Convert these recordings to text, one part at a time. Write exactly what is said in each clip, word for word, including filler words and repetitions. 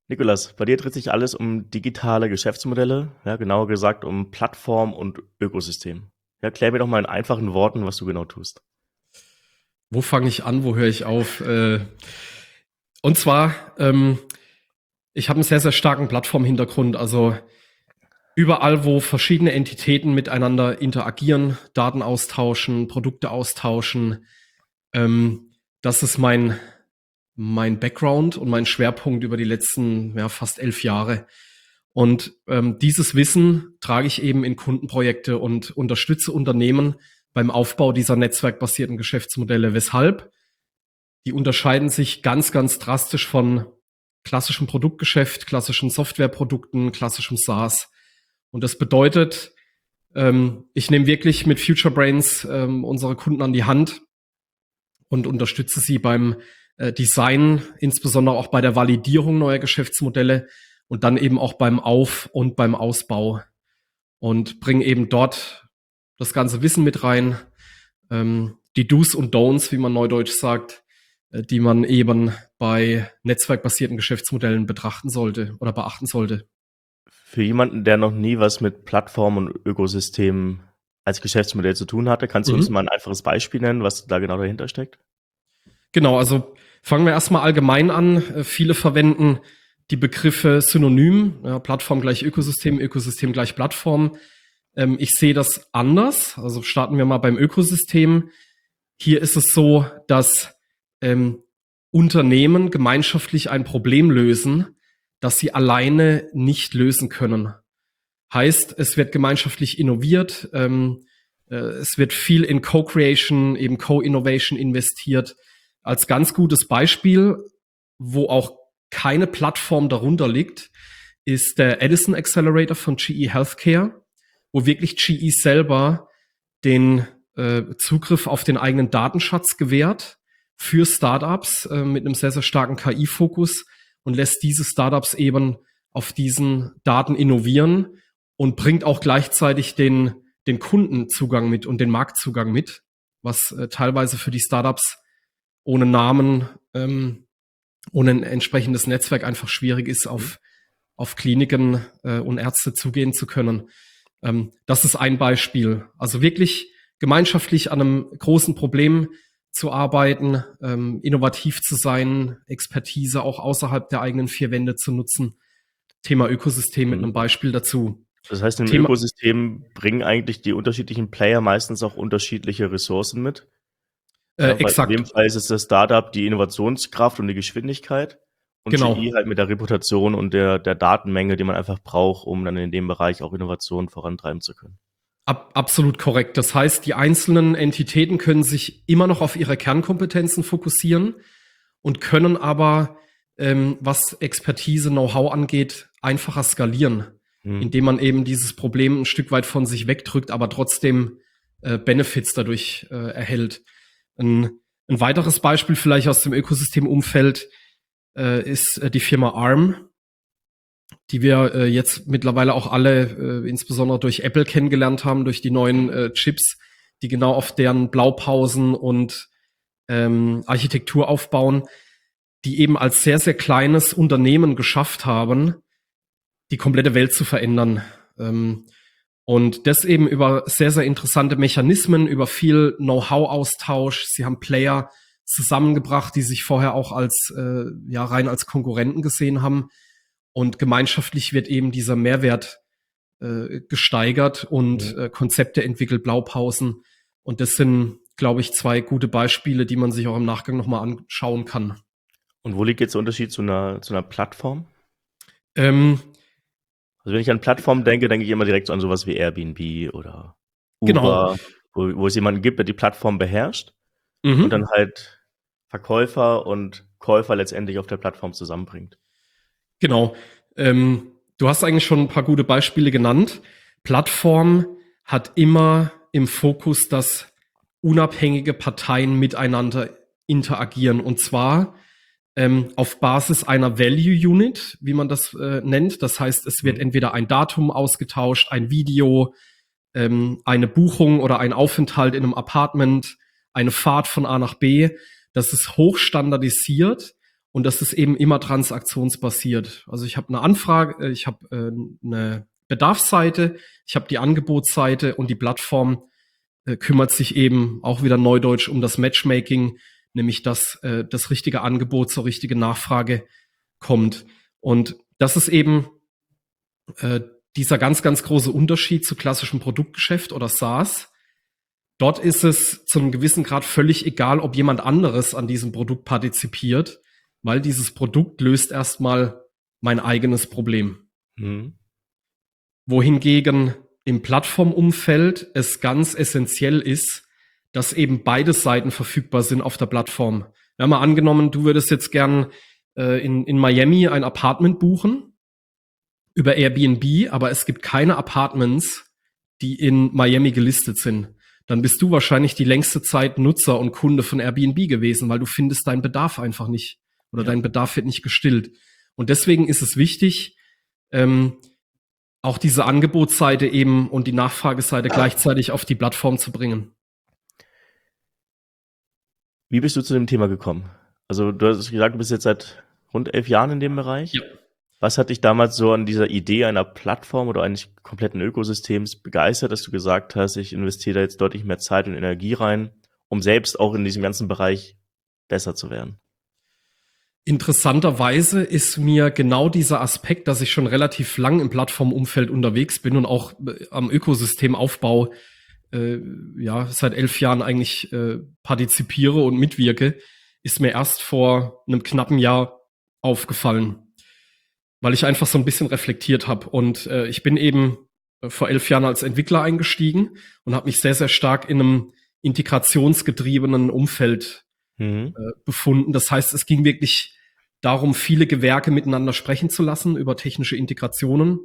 Nikolas, bei dir dreht sich alles um digitale Geschäftsmodelle, ja, genauer gesagt um Plattform und Ökosystem. Ja, klär mir doch mal in einfachen Worten, was du genau tust. Wo fange ich an, wo höre ich auf? Äh, und zwar, ähm, ich habe einen sehr, sehr starken Plattformhintergrund. Also überall, wo verschiedene Entitäten miteinander interagieren, Daten austauschen, Produkte austauschen, ähm, das ist mein, mein Background und mein Schwerpunkt über die letzten ja, fast elf Jahre. Und ähm, dieses Wissen trage ich eben in Kundenprojekte und unterstütze Unternehmen beim Aufbau dieser netzwerkbasierten Geschäftsmodelle. Weshalb? Die unterscheiden sich ganz, ganz drastisch von klassischem Produktgeschäft, klassischen Softwareprodukten, klassischem SaaS. Und das bedeutet, ähm, ich nehme wirklich mit Future Brains ähm, unsere Kunden an die Hand und unterstütze sie beim äh, Design, insbesondere auch bei der Validierung neuer Geschäftsmodelle und dann eben auch beim Auf- und beim Ausbau und bringe eben dort das ganze Wissen mit rein, ähm, die Do's und Don'ts, wie man neudeutsch sagt, äh, die man eben bei netzwerkbasierten Geschäftsmodellen betrachten sollte oder beachten sollte. Für jemanden, der noch nie was mit Plattform und Ökosystem als Geschäftsmodell zu tun hatte, kannst du uns Mhm. mal ein einfaches Beispiel nennen, was da genau dahinter steckt? Genau, also fangen wir erstmal allgemein an. Äh, viele verwenden die Begriffe synonym, ja, Plattform gleich Ökosystem, Ökosystem gleich Plattform. Ähm, ich sehe das anders. Also starten wir mal beim Ökosystem. Hier ist es so, dass ähm, Unternehmen gemeinschaftlich ein Problem lösen, das sie alleine nicht lösen können. Heißt, es wird gemeinschaftlich innoviert, ähm, äh, es wird viel in Co-Creation, eben Co-Innovation investiert. Als ganz gutes Beispiel, wo auch keine Plattform darunter liegt, ist der Edison Accelerator von G E Healthcare, wo wirklich G E selber den äh, Zugriff auf den eigenen Datenschatz gewährt für Startups äh, mit einem sehr, sehr starken K I-Fokus und lässt diese Startups eben auf diesen Daten innovieren und bringt auch gleichzeitig den, den Kundenzugang mit und den Marktzugang mit, was äh, teilweise für die Startups ohne Namen, ähm, ohne ein entsprechendes Netzwerk einfach schwierig ist, auf, auf Kliniken äh, und Ärzte zugehen zu können. Ähm, das ist ein Beispiel. Also wirklich gemeinschaftlich an einem großen Problem zu arbeiten, ähm, innovativ zu sein, Expertise auch außerhalb der eigenen vier Wände zu nutzen. Thema Ökosystem mit Mhm. einem Beispiel dazu. Das heißt, im Thema, Ökosystem bringen eigentlich die unterschiedlichen Player meistens auch unterschiedliche Ressourcen mit. äh, Ja, weil in dem exakt, Fall ist es das Startup die Innovationskraft und die Geschwindigkeit und G E genau. halt mit der Reputation und der, der Datenmenge, die man einfach braucht, um dann in dem Bereich auch Innovationen vorantreiben zu können. Ab, absolut korrekt. Das heißt, die einzelnen Entitäten können sich immer noch auf ihre Kernkompetenzen fokussieren und können aber, ähm, was Expertise, Know-how angeht, einfacher skalieren, Mhm. indem man eben dieses Problem ein Stück weit von sich wegdrückt, aber trotzdem äh, Benefits dadurch äh, erhält. Ein, ein weiteres Beispiel vielleicht aus dem Ökosystemumfeld äh, ist äh, die Firma Arm, die wir äh, jetzt mittlerweile auch alle, äh, insbesondere durch Apple kennengelernt haben, durch die neuen äh, Chips, die genau auf deren Blaupausen und ähm, Architektur aufbauen, die eben als sehr, sehr kleines Unternehmen geschafft haben, die komplette Welt zu verändern. Ähm, und das eben über sehr, sehr interessante Mechanismen, über viel Know-how-Austausch. Sie haben Player zusammengebracht, die sich vorher auch als äh, ja rein als Konkurrenten gesehen haben. Und gemeinschaftlich wird eben dieser Mehrwert äh, gesteigert und Mhm. äh, Konzepte entwickelt, Blaupausen. Und das sind, glaube ich, zwei gute Beispiele, die man sich auch im Nachgang nochmal anschauen kann. Und wo liegt jetzt der Unterschied zu einer, zu einer Plattform? Ähm, Also wenn ich an Plattformen denke, denke ich immer direkt so an sowas wie Airbnb oder genau. Uber, wo, wo es jemanden gibt, der die Plattform beherrscht und Mhm. dann halt Verkäufer und Käufer letztendlich auf der Plattform zusammenbringt. Genau. Ähm, du hast eigentlich schon ein paar gute Beispiele genannt. Plattform hat immer im Fokus, dass unabhängige Parteien miteinander interagieren. Und zwar ähm, auf Basis einer Value Unit, wie man das äh, nennt. Das heißt, es wird Mhm. entweder ein Datum ausgetauscht, ein Video, ähm, eine Buchung oder ein Aufenthalt in einem Apartment, eine Fahrt von A nach B. Das ist hochstandardisiert Und das ist eben immer transaktionsbasiert. Also ich habe eine Anfrage, ich habe äh, eine Bedarfsseite, ich habe die Angebotsseite und die Plattform äh, kümmert sich eben auch wieder neudeutsch um das Matchmaking, nämlich dass äh, das richtige Angebot zur richtigen Nachfrage kommt. Und das ist eben äh, dieser ganz, ganz große Unterschied zu klassischem Produktgeschäft oder SaaS. Dort ist es zu einem gewissen Grad völlig egal, ob jemand anderes an diesem Produkt partizipiert, weil dieses Produkt löst erstmal mein eigenes Problem. Mhm. Wohingegen im Plattformumfeld es ganz essentiell ist, dass eben beide Seiten verfügbar sind auf der Plattform. Wir haben mal angenommen, du würdest jetzt gern äh, in, in Miami ein Apartment buchen über Airbnb, aber es gibt keine Apartments, die in Miami gelistet sind. Dann bist du wahrscheinlich die längste Zeit Nutzer und Kunde von Airbnb gewesen, weil du findest deinen Bedarf einfach nicht oder ja. Dein Bedarf wird nicht gestillt. Und deswegen ist es wichtig, ähm, auch diese Angebotsseite eben und die Nachfrageseite gleichzeitig auf die Plattform zu bringen. Wie bist du zu dem Thema gekommen? Also du hast gesagt, du bist jetzt seit rund elf Jahren in dem Bereich. Ja. Was hat dich damals so an dieser Idee einer Plattform oder eines kompletten Ökosystems begeistert, dass du gesagt hast, ich investiere da jetzt deutlich mehr Zeit und Energie rein, um selbst auch in diesem ganzen Bereich besser zu werden? Interessanterweise ist mir genau dieser Aspekt, dass ich schon relativ lang im Plattformumfeld unterwegs bin und auch am Ökosystemaufbau äh, ja seit elf Jahren eigentlich äh, partizipiere und mitwirke, ist mir erst vor einem knappen Jahr aufgefallen, weil ich einfach so ein bisschen reflektiert habe. Und äh, ich bin eben vor elf Jahren als Entwickler eingestiegen und habe mich sehr, sehr stark in einem integrationsgetriebenen Umfeld mhm. äh, befunden. Das heißt, es ging wirklich darum, viele Gewerke miteinander sprechen zu lassen über technische Integrationen.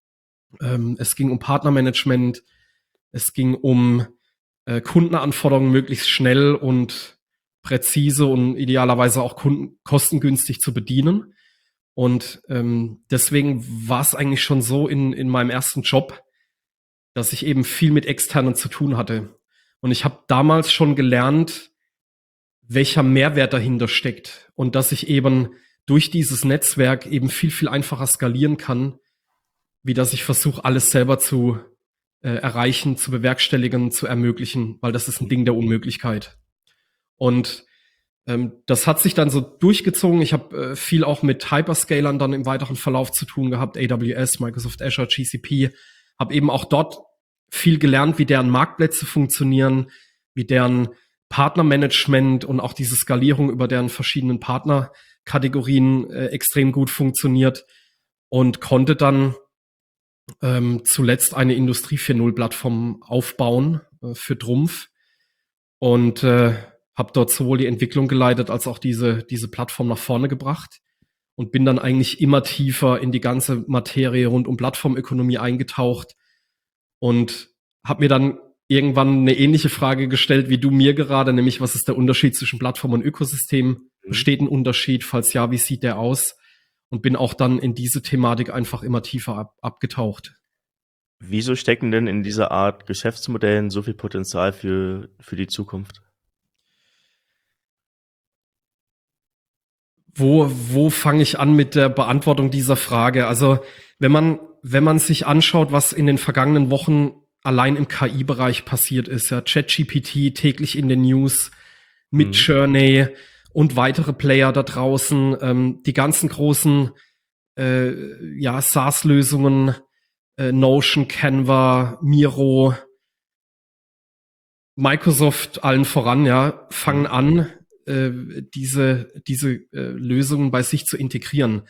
Ähm, es ging um Partnermanagement, es ging um äh, Kundenanforderungen möglichst schnell und präzise und idealerweise auch Kunden kostengünstig zu bedienen. Und ähm, deswegen war es eigentlich schon so in, in meinem ersten Job, dass ich eben viel mit Externen zu tun hatte. Und ich habe damals schon gelernt, welcher Mehrwert dahinter steckt und dass ich eben durch dieses Netzwerk eben viel, viel einfacher skalieren kann, wie dass ich versuche, alles selber zu äh, erreichen, zu bewerkstelligen, zu ermöglichen, weil das ist ein Ding der Unmöglichkeit. Und ähm, das hat sich dann so durchgezogen. Ich habe äh, viel auch mit Hyperscalern dann im weiteren Verlauf zu tun gehabt, A W S, Microsoft Azure, G C P, habe eben auch dort viel gelernt, wie deren Marktplätze funktionieren, wie deren Partnermanagement und auch diese Skalierung über deren verschiedenen Partnerkategorien äh, extrem gut funktioniert und konnte dann ähm, zuletzt eine Industrie vier Punkt null Plattform aufbauen äh, für Trumpf und äh, habe dort sowohl die Entwicklung geleitet als auch diese diese Plattform nach vorne gebracht und bin dann eigentlich immer tiefer in die ganze Materie rund um Plattformökonomie eingetaucht und habe mir dann irgendwann eine ähnliche Frage gestellt wie du mir gerade, nämlich was ist der Unterschied zwischen Plattform und Ökosystem? Besteht ein Unterschied? Falls ja, wie sieht der aus? Und bin auch dann in diese Thematik einfach immer tiefer ab, abgetaucht. Wieso stecken denn in dieser Art Geschäftsmodellen so viel Potenzial für, für die Zukunft? Wo, wo fange ich an mit der Beantwortung dieser Frage? Also wenn man, wenn man sich anschaut, was in den vergangenen Wochen allein im K I-Bereich passiert ist, ja, ChatGPT täglich in den News, mit mhm. Journey und weitere Player da draußen, ähm, die ganzen großen äh, ja, SaaS-Lösungen, äh, Notion, Canva, Miro, Microsoft allen voran, ja, fangen an, äh, diese, diese äh, Lösungen bei sich zu integrieren.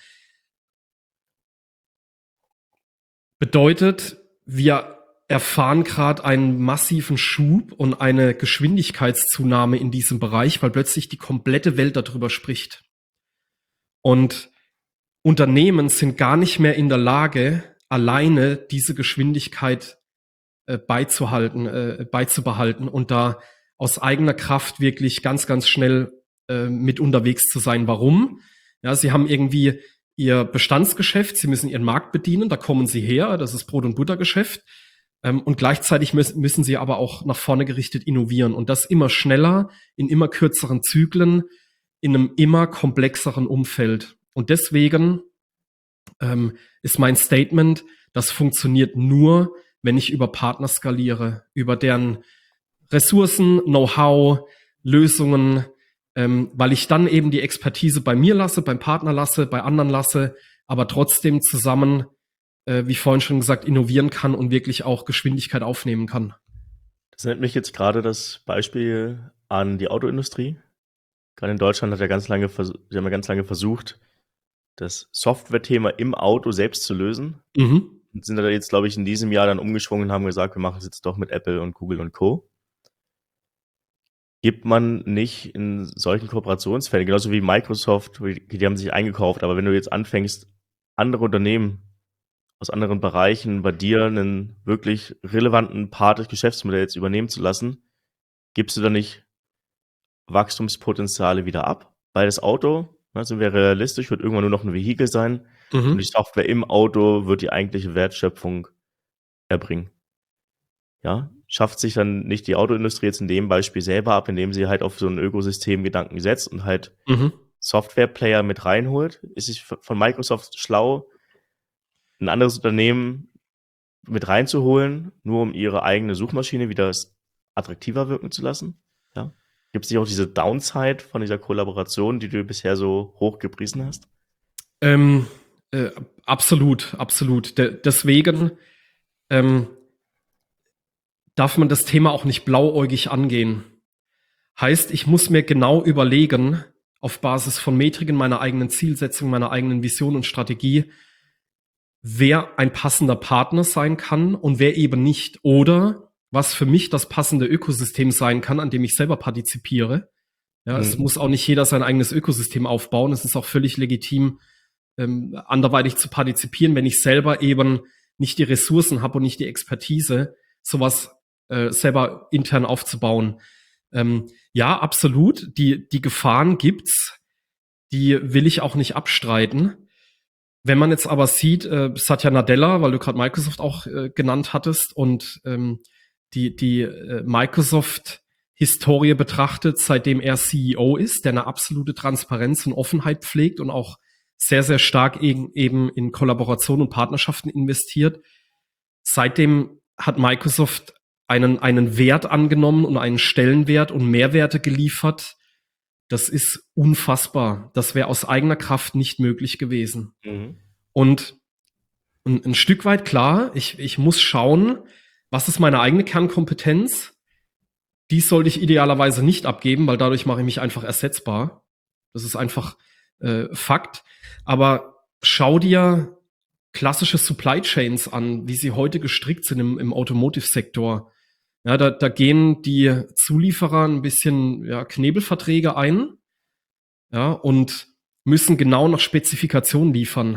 Bedeutet, wir erfahren gerade einen massiven Schub und eine Geschwindigkeitszunahme in diesem Bereich, weil plötzlich die komplette Welt darüber spricht. Und Unternehmen sind gar nicht mehr in der Lage, alleine diese Geschwindigkeit äh, beizuhalten, äh, beizubehalten und da aus eigener Kraft wirklich ganz, ganz schnell äh, mit unterwegs zu sein. Warum? Ja, sie haben irgendwie ihr Bestandsgeschäft, sie müssen ihren Markt bedienen, da kommen sie her, das ist Brot- und Buttergeschäft. Und gleichzeitig müssen sie aber auch nach vorne gerichtet innovieren und das immer schneller, in immer kürzeren Zyklen, in einem immer komplexeren Umfeld. Und deswegen ähm, ist mein Statement, das funktioniert nur, wenn ich über Partner skaliere, über deren Ressourcen, Know-how, Lösungen, ähm, weil ich dann eben die Expertise bei mir lasse, beim Partner lasse, bei anderen lasse, aber trotzdem zusammen, äh, wie vorhin schon gesagt, innovieren kann und wirklich auch Geschwindigkeit aufnehmen kann. Das nennt mich jetzt gerade das Beispiel an die Autoindustrie. Gerade in Deutschland hat er ganz lange, vers- sie haben ja ganz lange versucht, das Software-Thema im Auto selbst zu lösen. Mhm. Und sind da jetzt, glaube ich, in diesem Jahr dann umgeschwungen und haben gesagt, wir machen es jetzt doch mit Apple und Google und Co. Gibt man nicht in solchen Kooperationsfällen, genauso wie Microsoft, die, die haben sich eingekauft, aber wenn du jetzt anfängst, andere Unternehmen aus anderen Bereichen bei dir einen wirklich relevanten Part des Geschäftsmodells übernehmen zu lassen, gibst du da nicht Wachstumspotenziale wieder ab? Weil das Auto, ne, sind wir realistisch, wird irgendwann nur noch ein Vehikel sein und die Mhm. Software im Auto wird die eigentliche Wertschöpfung erbringen. Ja, schafft sich dann nicht die Autoindustrie jetzt in dem Beispiel selber ab, indem sie halt auf so ein Ökosystem-Gedanken setzt und halt Mhm. Software-Player mit reinholt? Ist es von Microsoft schlau, ein anderes Unternehmen mit reinzuholen, nur um ihre eigene Suchmaschine wieder attraktiver wirken zu lassen? Ja. Gibt es nicht auch diese Downside von dieser Kollaboration, die du bisher so hoch gepriesen hast? Ähm, äh, absolut, absolut. De deswegen ähm, darf man das Thema auch nicht blauäugig angehen. Heißt, ich muss mir genau überlegen, auf Basis von Metriken meiner eigenen Zielsetzung, meiner eigenen Vision und Strategie, wer ein passender Partner sein kann und wer eben nicht. Oder was für mich das passende Ökosystem sein kann, an dem ich selber partizipiere. Ja, es Mhm. muss auch nicht jeder sein eigenes Ökosystem aufbauen. Es ist auch völlig legitim, ähm, anderweitig zu partizipieren, wenn ich selber eben nicht die Ressourcen habe und nicht die Expertise, sowas äh, selber intern aufzubauen. Ähm, ja, absolut. Die, die Gefahren gibt's. Die will ich auch nicht abstreiten. Wenn man jetzt aber sieht, äh, Satya Nadella, weil du gerade Microsoft auch äh, genannt hattest und ähm, die, die äh, Microsoft-Historie betrachtet, seitdem er C E O ist, der eine absolute Transparenz und Offenheit pflegt und auch sehr, sehr stark eben, eben in Kollaboration und Partnerschaften investiert. Seitdem hat Microsoft einen, einen Wert angenommen und einen Stellenwert und Mehrwerte geliefert. Das ist unfassbar. Das wäre aus eigener Kraft nicht möglich gewesen. Mhm. Und ein, ein Stück weit klar, ich, ich muss schauen, was ist meine eigene Kernkompetenz? Die sollte ich idealerweise nicht abgeben, weil dadurch mache ich mich einfach ersetzbar. Das ist einfach äh, Fakt. Aber schau dir klassische Supply Chains an, wie sie heute gestrickt sind im, im Automotive-Sektor. Ja, da, da gehen die Zulieferer ein bisschen ja, Knebelverträge ein, ja, und müssen genau nach Spezifikation liefern.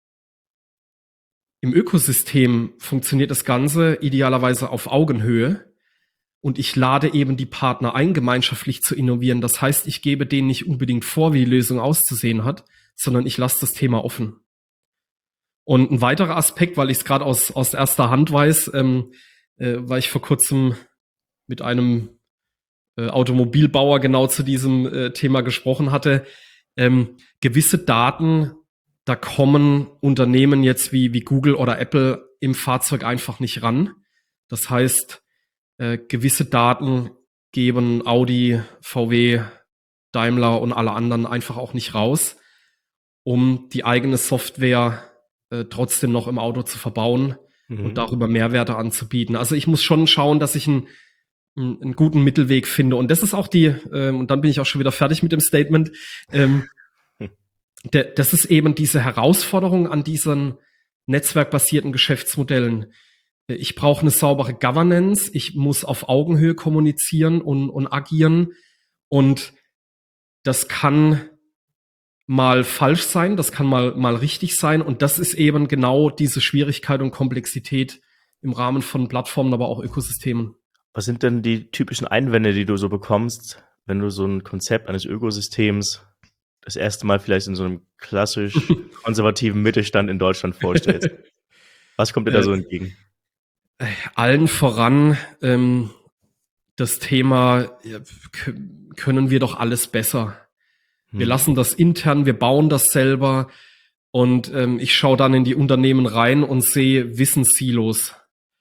Im Ökosystem funktioniert das Ganze idealerweise auf Augenhöhe und ich lade eben die Partner ein, gemeinschaftlich zu innovieren. Das heißt, ich gebe denen nicht unbedingt vor, wie die Lösung auszusehen hat, sondern ich lasse das Thema offen. Und ein weiterer Aspekt, weil ich es gerade aus, aus erster Hand weiß, ähm, äh, weil ich vor kurzem mit einem äh, Automobilbauer genau zu diesem äh, Thema gesprochen hatte, ähm, gewisse Daten, da kommen Unternehmen jetzt wie, wie Google oder Apple im Fahrzeug einfach nicht ran. Das heißt, äh, gewisse Daten geben Audi, V W, Daimler und alle anderen einfach auch nicht raus, um die eigene Software äh, trotzdem noch im Auto zu verbauen Mhm. und darüber Mehrwerte anzubieten. Also ich muss schon schauen, dass ich ein einen guten Mittelweg finde. Und das ist auch die, ähm, und dann bin ich auch schon wieder fertig mit dem Statement, ähm, Hm. der, das ist eben diese Herausforderung an diesen netzwerkbasierten Geschäftsmodellen. Ich brauche eine saubere Governance, ich muss auf Augenhöhe kommunizieren und, und agieren. Und das kann mal falsch sein, das kann mal, mal richtig sein. Und das ist eben genau diese Schwierigkeit und Komplexität im Rahmen von Plattformen, aber auch Ökosystemen. Was sind denn die typischen Einwände, die du so bekommst, wenn du so ein Konzept eines Ökosystems das erste Mal vielleicht in so einem klassisch konservativen Mittelstand in Deutschland vorstellst? Was kommt dir da so entgegen? Allen voran ähm, das Thema, ja, können wir doch alles besser. Wir lassen das intern, wir bauen das selber und ähm, ich schaue dann in die Unternehmen rein und sehe Wissenssilos.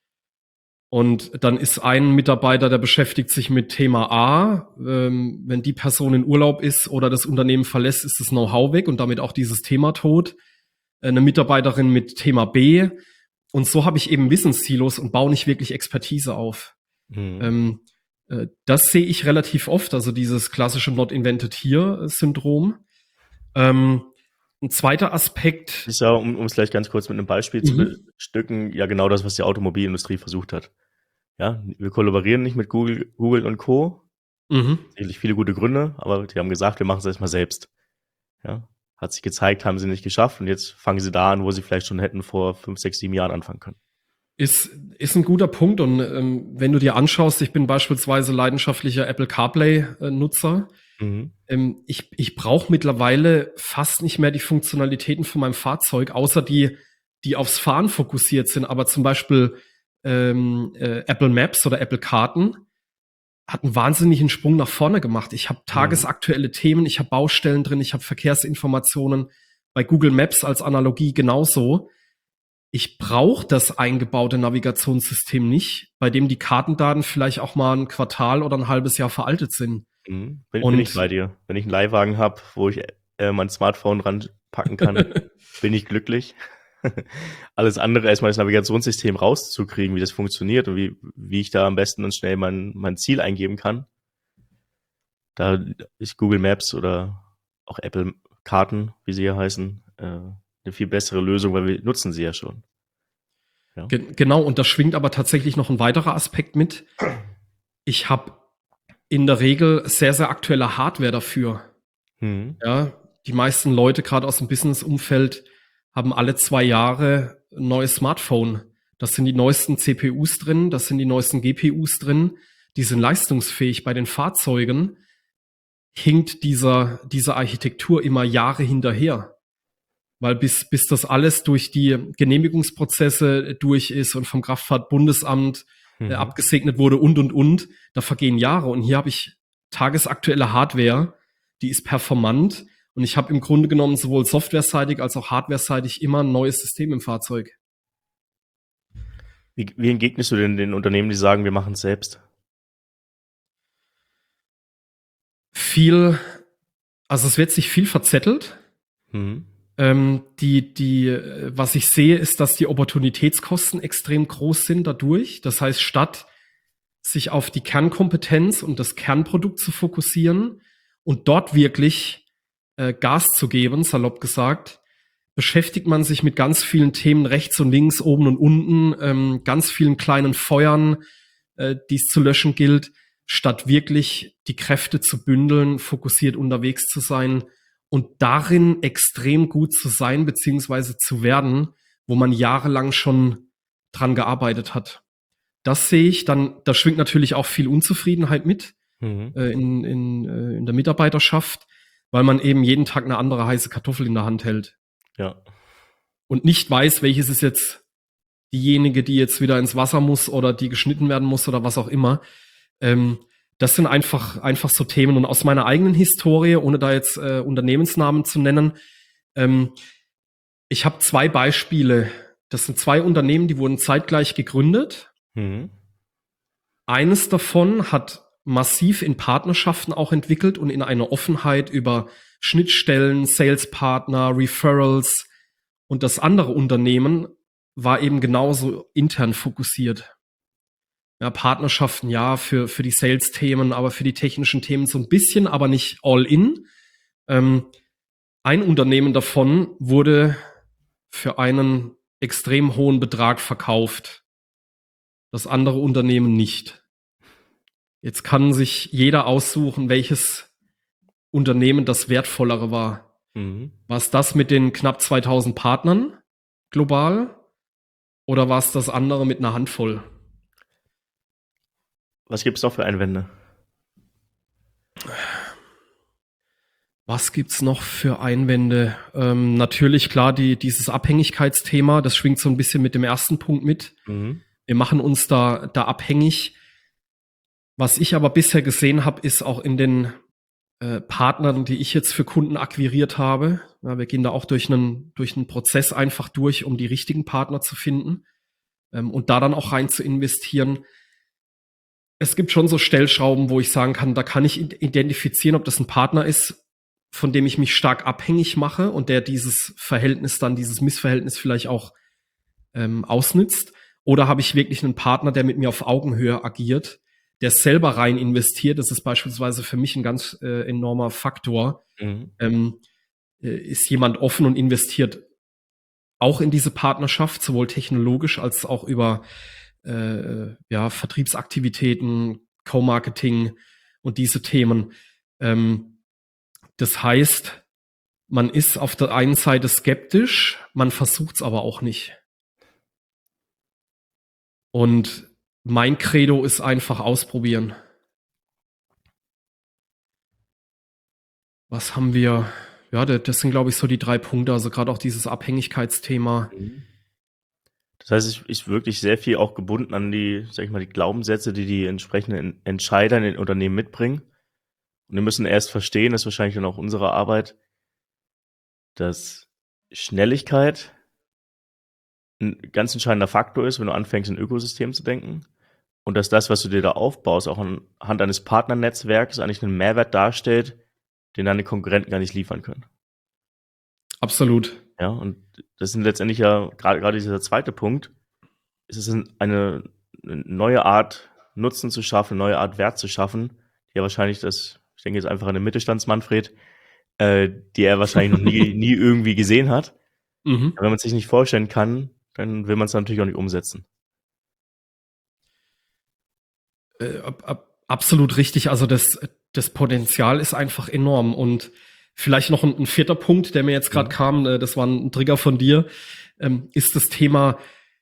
Und dann ist ein Mitarbeiter, der beschäftigt sich mit Thema A. Ähm, wenn die Person in Urlaub ist oder das Unternehmen verlässt, ist das Know-how weg und damit auch dieses Thema tot. Eine Mitarbeiterin mit Thema B. Und so habe ich eben Wissenssilos und baue nicht wirklich Expertise auf. Mhm. Ähm, äh, das sehe ich relativ oft, also dieses klassische Not Invented Here-Syndrom. Ähm, ein zweiter Aspekt. Ist ja, um, um es gleich ganz kurz mit einem Beispiel mhm. zu bestücken, ja genau das, was die Automobilindustrie versucht hat. Ja, wir kollaborieren nicht mit Google, Google und Co. Mhm. Sicherlich viele gute Gründe, aber die haben gesagt, wir machen es erstmal selbst. Ja, hat sich gezeigt, haben sie nicht geschafft und jetzt fangen sie da an, wo sie vielleicht schon hätten vor fünf, sechs, sieben Jahren anfangen können. Ist, ist ein guter Punkt und ähm, wenn du dir anschaust, ich bin beispielsweise leidenschaftlicher Apple CarPlay-Nutzer. Mhm. Ähm, ich ich brauche mittlerweile fast nicht mehr die Funktionalitäten von meinem Fahrzeug, außer die, die aufs Fahren fokussiert sind, aber zum Beispiel ähm, äh, Apple Maps oder Apple Karten hat einen wahnsinnigen Sprung nach vorne gemacht. Ich habe tagesaktuelle mhm. Themen, ich habe Baustellen drin, ich habe Verkehrsinformationen. Bei Google Maps als Analogie genauso. Ich brauche das eingebaute Navigationssystem nicht, bei dem die Kartendaten vielleicht auch mal ein Quartal oder ein halbes Jahr veraltet sind. Mhm. Bin, bin ich bei dir. Wenn ich einen Leihwagen habe, wo ich äh, mein Smartphone ranpacken kann, bin ich glücklich. Alles andere, erstmal das Navigationssystem rauszukriegen, wie das funktioniert und wie, wie ich da am besten und schnell mein, mein Ziel eingeben kann. Da ist Google Maps oder auch Apple Karten, wie sie ja heißen, äh, eine viel bessere Lösung, weil wir nutzen sie ja schon. Ja. Ge- genau, und da schwingt aber tatsächlich noch ein weiterer Aspekt mit. Ich habe in der Regel sehr, sehr aktuelle Hardware dafür. Hm. Ja, die meisten Leute, gerade aus dem Business-Umfeld, haben alle zwei Jahre ein neues Smartphone. Das sind die neuesten C P Us drin, das sind die neuesten G P Us drin, die sind leistungsfähig. Bei den Fahrzeugen hinkt dieser, dieser Architektur immer Jahre hinterher. Weil bis, bis das alles durch die Genehmigungsprozesse durch ist und vom Kraftfahrtbundesamt mhm. äh, abgesegnet wurde und, und, und, da vergehen Jahre. Und hier habe ich tagesaktuelle Hardware, die ist performant. Und ich habe im Grunde genommen sowohl softwareseitig als auch hardwareseitig immer ein neues System im Fahrzeug. Wie, wie entgegnest du denn den Unternehmen, die sagen, wir machen es selbst? Viel, also es wird sich viel verzettelt. Mhm. Ähm, die, die, was ich sehe, ist, dass die Opportunitätskosten extrem groß sind dadurch. Das heißt, statt sich auf die Kernkompetenz und das Kernprodukt zu fokussieren und dort wirklich äh, Gas zu geben, salopp gesagt, beschäftigt man sich mit ganz vielen Themen rechts und links, oben und unten, ähm, ganz vielen kleinen Feuern, äh, die es zu löschen gilt, statt wirklich die Kräfte zu bündeln, fokussiert unterwegs zu sein und darin extrem gut zu sein, beziehungsweise zu werden, wo man jahrelang schon dran gearbeitet hat. Das sehe ich, dann, da schwingt natürlich auch viel Unzufriedenheit mit mhm. äh, in, in, äh, in der Mitarbeiterschaft, weil man eben jeden Tag eine andere heiße Kartoffel in der Hand hält. Ja. Und nicht weiß, welches ist jetzt diejenige, die jetzt wieder ins Wasser muss oder die geschnitten werden muss oder was auch immer. Ähm, Das sind einfach einfach so Themen. Und aus meiner eigenen Historie, ohne da jetzt äh, Unternehmensnamen zu nennen, ähm, ich habe zwei Beispiele. Das sind zwei Unternehmen, die wurden zeitgleich gegründet. Mhm. Eines davon hat massiv in Partnerschaften auch entwickelt und in einer Offenheit über Schnittstellen, Salespartner, Referrals. Und das andere Unternehmen war eben genauso intern fokussiert. Ja, Partnerschaften, ja, für, für die Sales-Themen, aber für die technischen Themen so ein bisschen, aber nicht all in. Ähm, ein Unternehmen davon wurde für einen extrem hohen Betrag verkauft. Das andere Unternehmen nicht. Jetzt kann sich jeder aussuchen, welches Unternehmen das wertvollere war. Mhm. War es das mit den knapp zweitausend Partnern global oder war es das andere mit einer Handvoll? Was gibt es noch für Einwände? Was gibt's noch für Einwände? Ähm, natürlich, klar, die, dieses Abhängigkeitsthema, das schwingt so ein bisschen mit dem ersten Punkt mit. Mhm. Wir machen uns da, da abhängig. Was ich aber bisher gesehen habe, ist auch in den äh, Partnern, die ich jetzt für Kunden akquiriert habe. Ja, wir gehen da auch durch einen, durch einen Prozess einfach durch, um die richtigen Partner zu finden ähm, und da dann auch rein zu investieren. Es gibt schon so Stellschrauben, wo ich sagen kann, da kann ich identifizieren, ob das ein Partner ist, von dem ich mich stark abhängig mache und der dieses Verhältnis dann, dieses Missverhältnis vielleicht auch ähm, ausnützt. Oder habe ich wirklich einen Partner, der mit mir auf Augenhöhe agiert, der selber rein investiert. Das ist beispielsweise für mich ein ganz äh, enormer Faktor. Mhm. Ähm, äh, ist jemand offen und investiert auch in diese Partnerschaft, sowohl technologisch als auch über äh, ja, Vertriebsaktivitäten, Co-Marketing und diese Themen. Ähm, das heißt, man ist auf der einen Seite skeptisch, man versucht es aber auch nicht. Und mein Credo ist einfach ausprobieren. Was haben wir? Ja, das sind, glaube ich, so die drei Punkte. Also gerade auch dieses Abhängigkeitsthema. Mhm. Das heißt, ich, ich wirklich sehr viel auch gebunden an die, sag ich mal, die Glaubenssätze, die die entsprechenden Entscheider in den Unternehmen mitbringen. Und wir müssen erst verstehen, das ist wahrscheinlich dann auch unsere Arbeit, dass Schnelligkeit ein ganz entscheidender Faktor ist, wenn du anfängst, in Ökosystem zu denken. Und dass das, was du dir da aufbaust, auch anhand eines Partnernetzwerks eigentlich einen Mehrwert darstellt, den deine Konkurrenten gar nicht liefern können. Absolut. Ja, und das sind letztendlich ja, gerade gerade dieser zweite Punkt, ist es eine, eine neue Art Nutzen zu schaffen, eine neue Art Wert zu schaffen, die ja wahrscheinlich das, ich denke jetzt einfach an den Mittelstandsmanfred, äh, die er wahrscheinlich noch nie, nie irgendwie gesehen hat. Mhm. Wenn man es sich nicht vorstellen kann, dann will man es natürlich auch nicht umsetzen. Äh, ab, ab, absolut richtig. Also das, das Potenzial ist einfach enorm. Und vielleicht noch ein, ein vierter Punkt, der mir jetzt gerade Mhm. kam, äh, das war ein Trigger von dir, ähm, ist das Thema,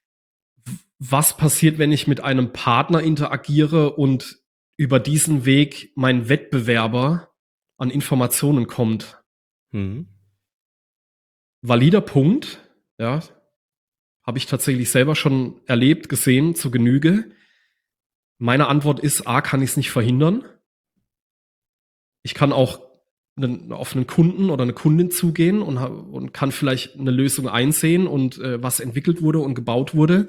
was passiert, wenn ich mit einem Partner interagiere und über diesen Weg mein Wettbewerber an Informationen kommt. Mhm. Valider Punkt, ja, habe ich tatsächlich selber schon erlebt, gesehen, zu Genüge. Meine Antwort ist, A, kann ich es nicht verhindern. Ich kann auch einen, auf einen Kunden oder eine Kundin zugehen und, und kann vielleicht eine Lösung einsehen und äh, was entwickelt wurde und gebaut wurde.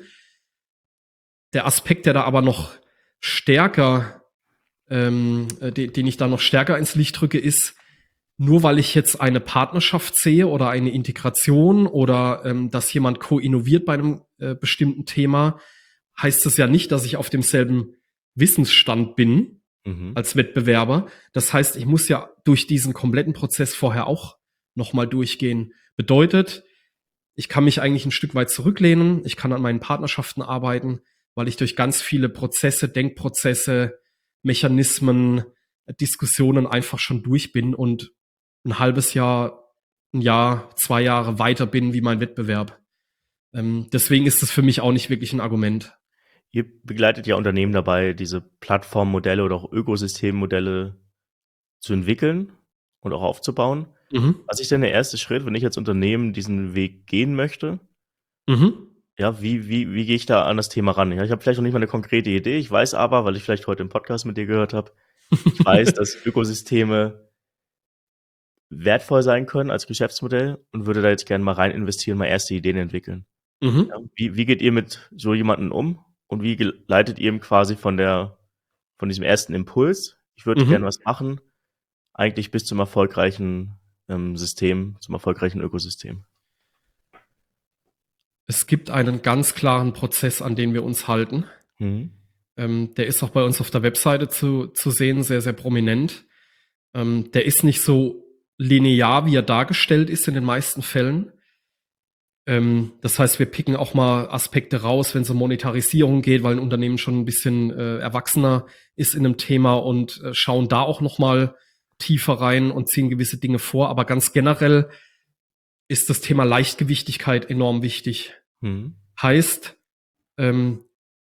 Der Aspekt, der da aber noch stärker, ähm, den, den ich da noch stärker ins Licht drücke, ist, nur weil ich jetzt eine Partnerschaft sehe oder eine Integration oder ähm, dass jemand co-innoviert bei einem äh, bestimmten Thema, heißt es ja nicht, dass ich auf demselben Wissensstand bin Mhm. als Wettbewerber. Das heißt, ich muss ja durch diesen kompletten Prozess vorher auch nochmal durchgehen. Bedeutet, ich kann mich eigentlich ein Stück weit zurücklehnen, ich kann an meinen Partnerschaften arbeiten, weil ich durch ganz viele Prozesse, Denkprozesse, Mechanismen, Diskussionen einfach schon durch bin und ein halbes Jahr, ein Jahr, zwei Jahre weiter bin wie mein Wettbewerb. Ähm, deswegen ist es für mich auch nicht wirklich ein Argument. Ihr begleitet ja Unternehmen dabei, diese Plattformmodelle oder auch Ökosystemmodelle zu entwickeln und auch aufzubauen. Mhm. Was ist denn der erste Schritt, wenn ich als Unternehmen diesen Weg gehen möchte? Mhm. Ja, wie, wie, wie gehe ich da an das Thema ran? Ja, ich habe vielleicht noch nicht mal eine konkrete Idee. Ich weiß aber, weil ich vielleicht heute im Podcast mit dir gehört habe, ich weiß, dass Ökosysteme wertvoll sein können als Geschäftsmodell und würde da jetzt gerne mal rein investieren, mal erste Ideen entwickeln. Mhm. Ja, wie, wie geht ihr mit so jemandem um und wie leitet ihr ihm quasi von der, von diesem ersten Impuls, ich würde Mhm. gerne was machen, eigentlich bis zum erfolgreichen ähm, System, zum erfolgreichen Ökosystem? Es gibt einen ganz klaren Prozess, an den wir uns halten. Mhm. Ähm, der ist auch bei uns auf der Webseite zu, zu sehen, sehr, sehr prominent. Ähm, der ist nicht so linear, wie er dargestellt ist in den meisten Fällen. Ähm, das heißt, wir picken auch mal Aspekte raus, wenn es um Monetarisierung geht, weil ein Unternehmen schon ein bisschen äh, erwachsener ist in einem Thema und äh, schauen da auch noch mal tiefer rein und ziehen gewisse Dinge vor. Aber ganz generell ist das Thema Leichtgewichtigkeit enorm wichtig. Mhm. Heißt, ähm,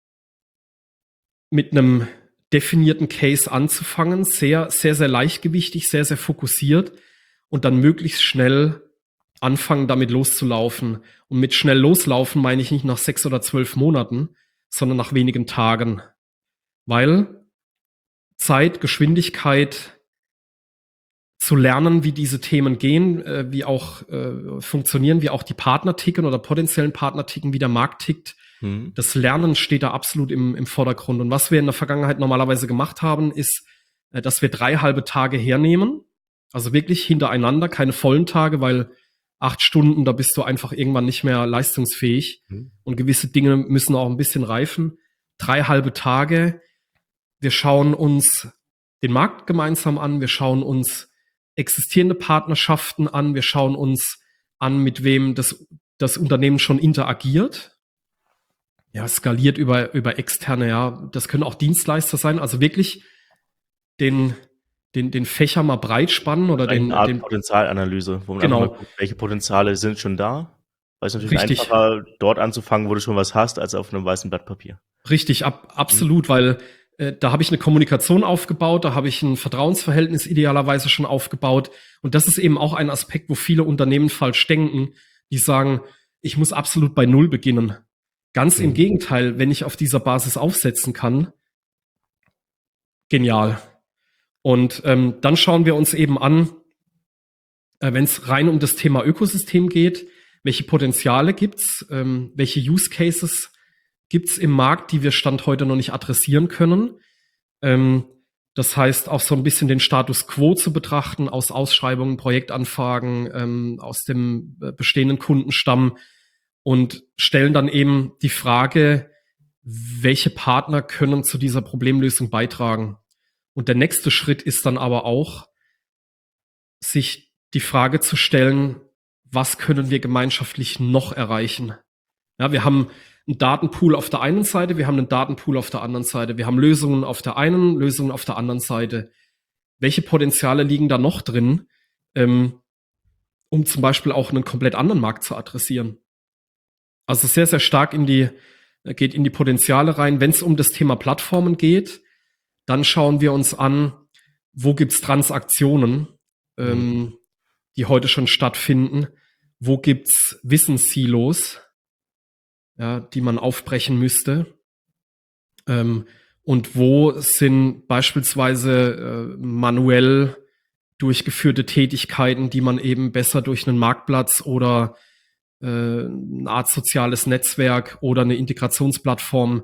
mit einem definierten Case anzufangen, sehr, sehr, sehr leichtgewichtig, sehr, sehr fokussiert und dann möglichst schnell anfangen, damit loszulaufen. Und mit schnell loslaufen meine ich nicht nach sechs oder zwölf Monaten, sondern nach wenigen Tagen. Weil Zeit, Geschwindigkeit zu lernen, wie diese Themen gehen, äh, wie auch äh, funktionieren, wie auch die Partner ticken oder potenziellen Partner ticken, wie der Markt tickt. Mhm. Das Lernen steht da absolut im, im Vordergrund. Und was wir in der Vergangenheit normalerweise gemacht haben, ist, äh, dass wir drei halbe Tage hernehmen, also wirklich hintereinander, keine vollen Tage, weil acht Stunden, da bist du einfach irgendwann nicht mehr leistungsfähig. Mhm. Und gewisse Dinge müssen auch ein bisschen reifen. Drei halbe Tage. Wir schauen uns den Markt gemeinsam an. Wir schauen uns existierende Partnerschaften an. Wir schauen uns an, mit wem das, das Unternehmen schon interagiert. Ja, skaliert über, über externe, ja. Das können auch Dienstleister sein. Also wirklich den, den, den Fächer mal breit spannen oder Vielleicht den, eine Art den, Potenzialanalyse, wo man genau. einfach mal guckt, welche Potenziale sind schon da. Weil es natürlich Richtig. einfacher, dort anzufangen, wo du schon was hast, als auf einem weißen Blatt Papier. Richtig, ab, absolut, mhm. weil äh, da habe ich eine Kommunikation aufgebaut, da habe ich ein Vertrauensverhältnis idealerweise schon aufgebaut. Und das ist eben auch ein Aspekt, wo viele Unternehmen falsch denken, die sagen, ich muss absolut bei Null beginnen. Ganz mhm. im Gegenteil, wenn ich auf dieser Basis aufsetzen kann, genial. Und ähm, dann schauen wir uns eben an, äh, wenn es rein um das Thema Ökosystem geht, welche Potenziale gibt's, ähm, welche Use Cases gibt's im Markt, die wir Stand heute noch nicht adressieren können. Ähm, das heißt, auch so ein bisschen den Status Quo zu betrachten aus Ausschreibungen, Projektanfragen, ähm, aus dem äh, bestehenden Kundenstamm und stellen dann eben die Frage, welche Partner können zu dieser Problemlösung beitragen. Und der nächste Schritt ist dann aber auch, sich die Frage zu stellen, was können wir gemeinschaftlich noch erreichen? Ja, wir haben einen Datenpool auf der einen Seite, wir haben einen Datenpool auf der anderen Seite, wir haben Lösungen auf der einen, Lösungen auf der anderen Seite. Welche Potenziale liegen da noch drin, ähm, um zum Beispiel auch einen komplett anderen Markt zu adressieren? Also sehr, sehr stark in die, geht in die Potenziale rein. Wenn es um das Thema Plattformen geht, dann schauen wir uns an, wo gibt's Transaktionen, mhm. ähm, die heute schon stattfinden. Wo gibt's Wissenssilos, ja, die man aufbrechen müsste? Ähm, und wo sind beispielsweise äh, manuell durchgeführte Tätigkeiten, die man eben besser durch einen Marktplatz oder äh, eine Art soziales Netzwerk oder eine Integrationsplattform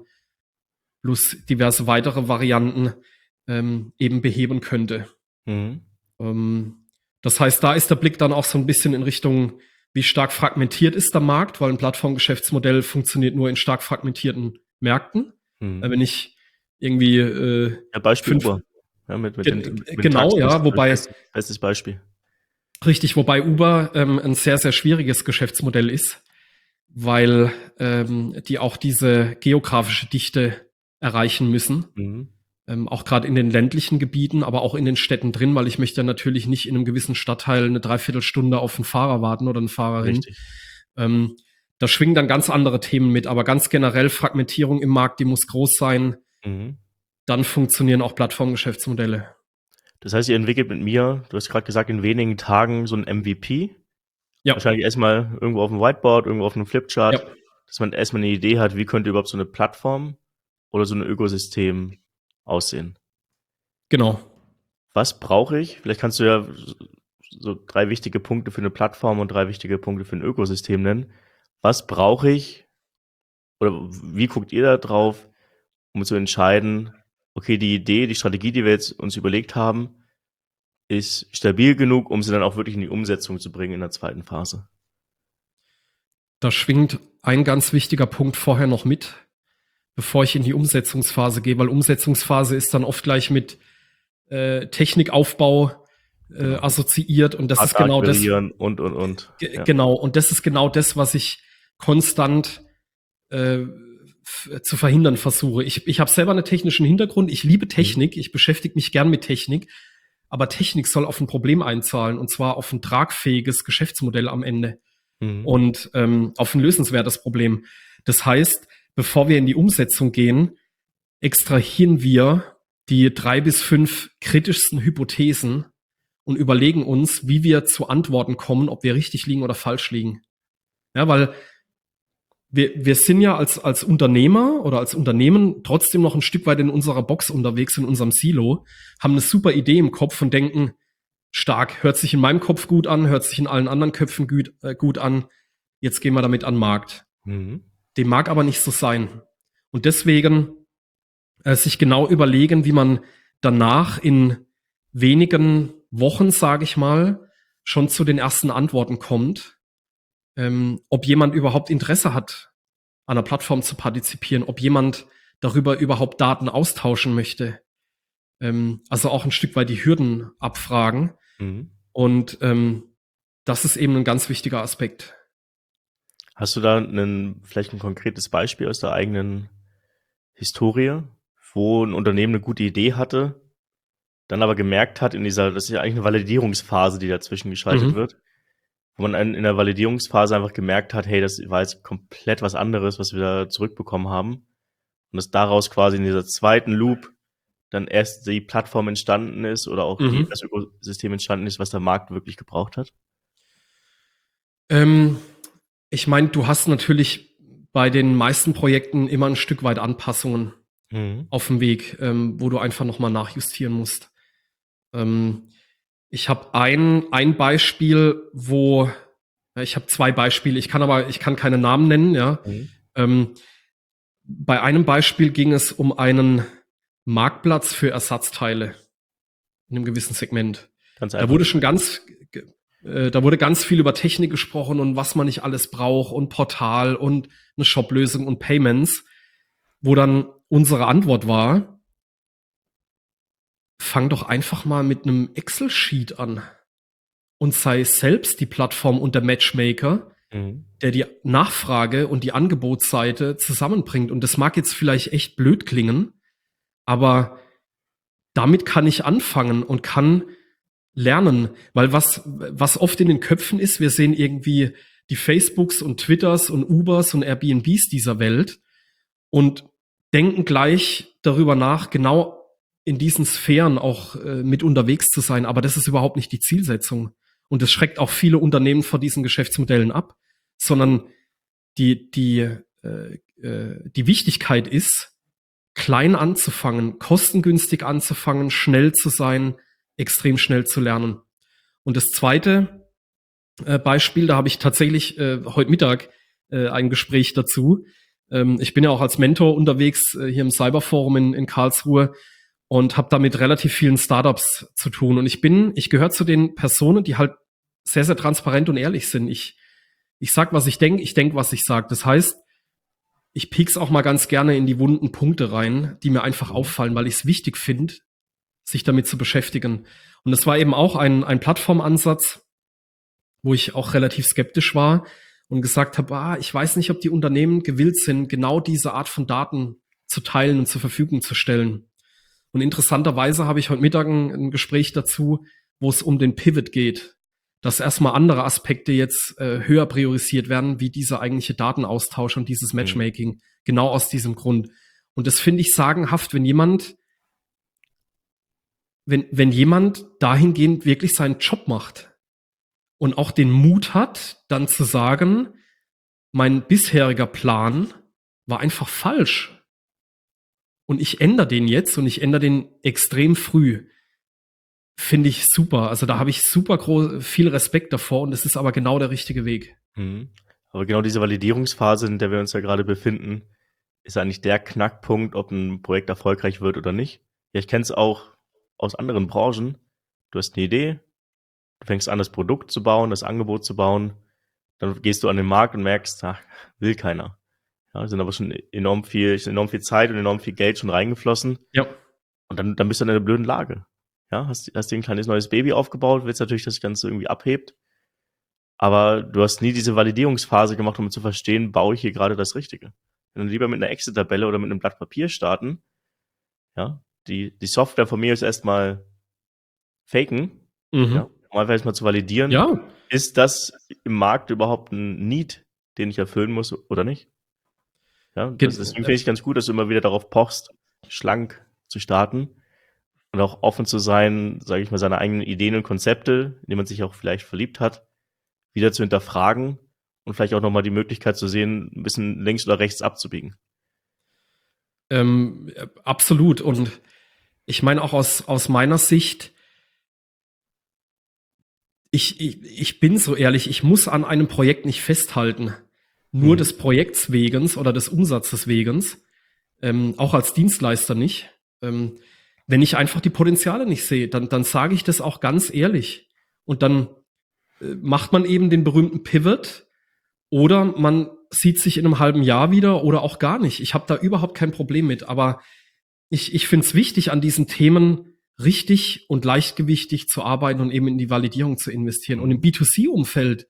plus diverse weitere Varianten ähm, eben beheben könnte. Mhm. Ähm, das heißt, da ist der Blick dann auch so ein bisschen in Richtung, wie stark fragmentiert ist der Markt, weil ein Plattformgeschäftsmodell funktioniert nur in stark fragmentierten Märkten. Mhm. Wenn ich irgendwie äh, ja, Beispiel fünf, Uber. Ja, mit, mit ge- den, mit genau, Taxis, ja, wobei bestes, bestes Beispiel. Richtig, wobei Uber ähm, ein sehr, sehr schwieriges Geschäftsmodell ist, weil ähm, die auch diese geografische Dichte erreichen müssen. Mhm. Ähm, auch gerade in den ländlichen Gebieten, aber auch in den Städten drin, weil ich möchte natürlich nicht in einem gewissen Stadtteil eine Dreiviertelstunde auf einen Fahrer warten oder eine Fahrerin. Ähm, da schwingen dann ganz andere Themen mit, aber ganz generell Fragmentierung im Markt, die muss groß sein. Mhm. Dann funktionieren auch Plattformgeschäftsmodelle. Das heißt, ihr entwickelt mit mir, du hast gerade gesagt, in wenigen Tagen so ein M V P. Ja. Wahrscheinlich erstmal irgendwo auf dem Whiteboard, irgendwo auf einem Flipchart, ja. Dass man erstmal eine Idee hat, wie könnte überhaupt so eine Plattform oder so ein Ökosystem aussehen. Genau. Was brauche ich? Vielleicht kannst du ja so drei wichtige Punkte für eine Plattform und drei wichtige Punkte für ein Ökosystem nennen. Was brauche ich oder wie guckt ihr da drauf, um zu entscheiden, okay, die Idee, die Strategie, die wir jetzt uns überlegt haben, ist stabil genug, um sie dann auch wirklich in die Umsetzung zu bringen in der zweiten Phase? Da schwingt ein ganz wichtiger Punkt vorher noch mit, bevor ich in die Umsetzungsphase gehe, weil Umsetzungsphase ist dann oft gleich mit äh, Technikaufbau äh, assoziiert und das Art ist genau das. Und, und, und. G- ja. Genau, und das ist genau das, was ich konstant äh, f- zu verhindern versuche. Ich, ich habe selber einen technischen Hintergrund, ich liebe Technik, mhm. ich beschäftige mich gern mit Technik, aber Technik soll auf ein Problem einzahlen und zwar auf ein tragfähiges Geschäftsmodell am Ende mhm. und ähm, auf ein lösenswertes Problem. Das heißt, bevor wir in die Umsetzung gehen, extrahieren wir die drei bis fünf kritischsten Hypothesen und überlegen uns, wie wir zu Antworten kommen, ob wir richtig liegen oder falsch liegen. Ja, weil wir, wir sind ja als, als Unternehmer oder als Unternehmen trotzdem noch ein Stück weit in unserer Box unterwegs, in unserem Silo, haben eine super Idee im Kopf und denken, stark. Hört sich in meinem Kopf gut an, hört sich in allen anderen Köpfen gut, äh, gut an. Jetzt gehen wir damit an den Markt. Mhm. Dem mag aber nicht so sein. Und deswegen äh, sich genau überlegen, wie man danach in wenigen Wochen, sage ich mal, schon zu den ersten Antworten kommt, ähm, ob jemand überhaupt Interesse hat, an der Plattform zu partizipieren, ob jemand darüber überhaupt Daten austauschen möchte. Ähm, also auch ein Stück weit die Hürden abfragen. Mhm. Und ähm, das ist eben ein ganz wichtiger Aspekt. Hast du da einen, vielleicht ein konkretes Beispiel aus der eigenen Historie, wo ein Unternehmen eine gute Idee hatte, dann aber gemerkt hat in dieser, das ist ja eigentlich eine Validierungsphase, die dazwischen geschaltet Mhm. wird, wo man in der Validierungsphase einfach gemerkt hat, hey, das war jetzt komplett was anderes, was wir da zurückbekommen haben. Und dass daraus quasi in dieser zweiten Loop dann erst die Plattform entstanden ist oder auch die, Mhm. das Ökosystem entstanden ist, was der Markt wirklich gebraucht hat? Ähm, ich meine, du hast natürlich bei den meisten Projekten immer ein Stück weit Anpassungen Mhm. auf dem Weg, ähm, wo du einfach nochmal nachjustieren musst. Ähm, ich habe ein, ein Beispiel, wo, ja, ich habe zwei Beispiele, ich kann aber, ich kann keine Namen nennen, ja. Mhm. Ähm, bei einem Beispiel ging es um einen Marktplatz für Ersatzteile in einem gewissen Segment. Ganz Da einfach wurde schon gesagt. ganz, äh, da wurde ganz viel über Technik gesprochen und was man nicht alles braucht und Portal und eine Shop-Lösung und Payments, wo dann unsere Antwort war, fang doch einfach mal mit einem Excel-Sheet an und sei selbst die Plattform und der Matchmaker, Mhm. der die Nachfrage und die Angebotsseite zusammenbringt. Und das mag jetzt vielleicht echt blöd klingen, aber damit kann ich anfangen und kann lernen, weil was, was oft in den Köpfen ist, wir sehen irgendwie die Facebooks und Twitters und Ubers und Airbnbs dieser Welt und denken gleich darüber nach, genau in diesen Sphären auch äh, mit unterwegs zu sein. Aber das ist überhaupt nicht die Zielsetzung. Und das schreckt auch viele Unternehmen vor diesen Geschäftsmodellen ab, sondern die, die, äh, äh, die Wichtigkeit ist, klein anzufangen, kostengünstig anzufangen, schnell zu sein, extrem schnell zu lernen. Und das zweite äh, Beispiel, da habe ich tatsächlich äh, heute Mittag äh, ein Gespräch dazu. Ähm, ich bin ja auch als Mentor unterwegs äh, hier im Cyberforum in, in Karlsruhe und habe da mit relativ vielen Startups zu tun. Und ich bin, ich gehöre zu den Personen, die halt sehr, sehr transparent und ehrlich sind. Ich, ich sag, was ich denke, ich denke, was ich sage. Das heißt, ich piek's auch mal ganz gerne in die wunden Punkte rein, die mir einfach Mhm. auffallen, weil ich es wichtig finde, sich damit zu beschäftigen. Und es war eben auch ein, ein Plattformansatz, wo ich auch relativ skeptisch war und gesagt habe, ah, ich weiß nicht, ob die Unternehmen gewillt sind, genau diese Art von Daten zu teilen und zur Verfügung zu stellen. Und interessanterweise habe ich heute Mittag ein, ein Gespräch dazu, wo es um den Pivot geht, dass erstmal andere Aspekte jetzt äh, höher priorisiert werden, wie dieser eigentliche Datenaustausch und dieses Mhm. Matchmaking, genau aus diesem Grund. Und das finde ich sagenhaft, wenn jemand, wenn, wenn jemand dahingehend wirklich seinen Job macht und auch den Mut hat, dann zu sagen, mein bisheriger Plan war einfach falsch. Und ich ändere den jetzt und ich ändere den extrem früh. Finde ich super. Also da habe ich super groß, viel Respekt davor und es ist aber genau der richtige Weg. Mhm. Aber genau diese Validierungsphase, in der wir uns ja gerade befinden, ist eigentlich der Knackpunkt, ob ein Projekt erfolgreich wird oder nicht. Ja, ich kenne es auch aus anderen Branchen. Du hast eine Idee, du fängst an, das Produkt zu bauen, das Angebot zu bauen, dann gehst du an den Markt und merkst, ach, will keiner. Ja, sind aber schon enorm viel, ist enorm viel Zeit und enorm viel Geld schon reingeflossen. Ja. Und dann, dann bist du in einer blöden Lage. Ja, hast, hast dir ein kleines neues Baby aufgebaut, willst natürlich, dass das Ganze irgendwie abhebt. Aber du hast nie diese Validierungsphase gemacht, um zu verstehen, baue ich hier gerade das Richtige. Wenn du lieber mit einer Excel-Tabelle oder mit einem Blatt Papier starten, ja, die, die Software von mir ist erstmal faken, Mhm. ja, um einfach erstmal zu validieren, Ja. ist das im Markt überhaupt ein Need, den ich erfüllen muss oder nicht? Ja, das, Ge- deswegen finde ich ganz gut, dass du immer wieder darauf pochst, schlank zu starten und auch offen zu sein, sage ich mal, seine eigenen Ideen und Konzepte, in die man sich auch vielleicht verliebt hat, wieder zu hinterfragen und vielleicht auch nochmal die Möglichkeit zu sehen, ein bisschen links oder rechts abzubiegen. Ähm, absolut. Und ich meine auch aus, aus meiner Sicht, ich, ich, ich bin so ehrlich, ich muss an einem Projekt nicht festhalten. Nur Mhm. des Projekts wegens oder des Umsatzes wegens, ähm, auch als Dienstleister nicht. Ähm, wenn ich einfach die Potenziale nicht sehe, dann, dann sage ich das auch ganz ehrlich. Und dann äh, macht man eben den berühmten Pivot oder man sieht sich in einem halben Jahr wieder oder auch gar nicht. Ich habe da überhaupt kein Problem mit. Aber ich, ich finde es wichtig, an diesen Themen richtig und leichtgewichtig zu arbeiten und eben in die Validierung zu investieren. Und im Mhm. B zwei C-Umfeld,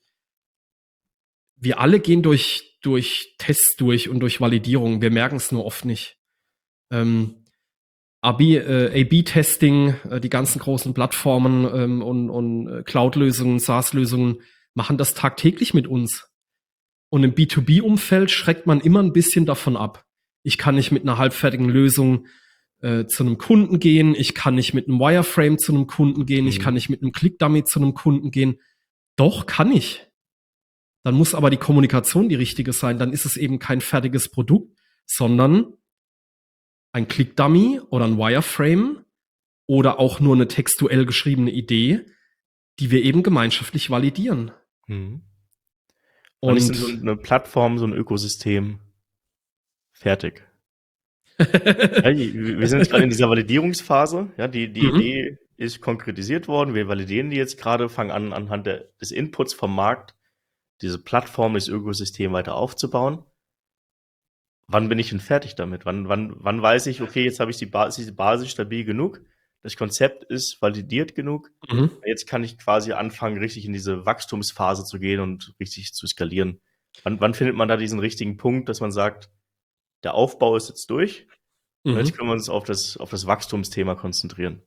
wir alle gehen durch, durch Tests durch und durch Validierung. Wir merken es nur oft nicht. Ähm, A B, äh, A B-Testing, äh, die ganzen großen Plattformen ähm, und, und äh, Cloud-Lösungen, SaaS-Lösungen machen das tagtäglich mit uns. Und im B zwei B-Umfeld schreckt man immer ein bisschen davon ab. Ich kann nicht mit einer halbfertigen Lösung äh, zu einem Kunden gehen. Ich kann nicht mit einem Wireframe zu einem Kunden gehen. Ich kann Mhm. nicht mit einem Click-Dummy zu einem Kunden gehen. Doch, kann ich. Dann muss aber die Kommunikation die richtige sein. Dann ist es eben kein fertiges Produkt, sondern ein Click-Dummy oder ein Wireframe oder auch nur eine textuell geschriebene Idee, die wir eben gemeinschaftlich validieren. Mhm. Wann ist denn so Und eine Plattform, so ein Ökosystem fertig? Ja, die- wir sind jetzt gerade in dieser Validierungsphase. Ja, die, die mhm. Idee ist konkretisiert worden. Wir validieren die jetzt gerade, fangen an, anhand der, des Inputs vom Markt diese Plattform, das Ökosystem weiter aufzubauen. Wann bin ich denn fertig damit? Wann, wann, wann weiß ich, okay, jetzt habe ich die Basis, die Basis stabil genug, das Konzept ist validiert genug. Mhm. Jetzt kann ich quasi anfangen, richtig in diese Wachstumsphase zu gehen und richtig zu skalieren. Wann, wann findet man da diesen richtigen Punkt, dass man sagt, der Aufbau ist jetzt durch und jetzt Mhm. können wir uns auf das, auf das Wachstumsthema konzentrieren?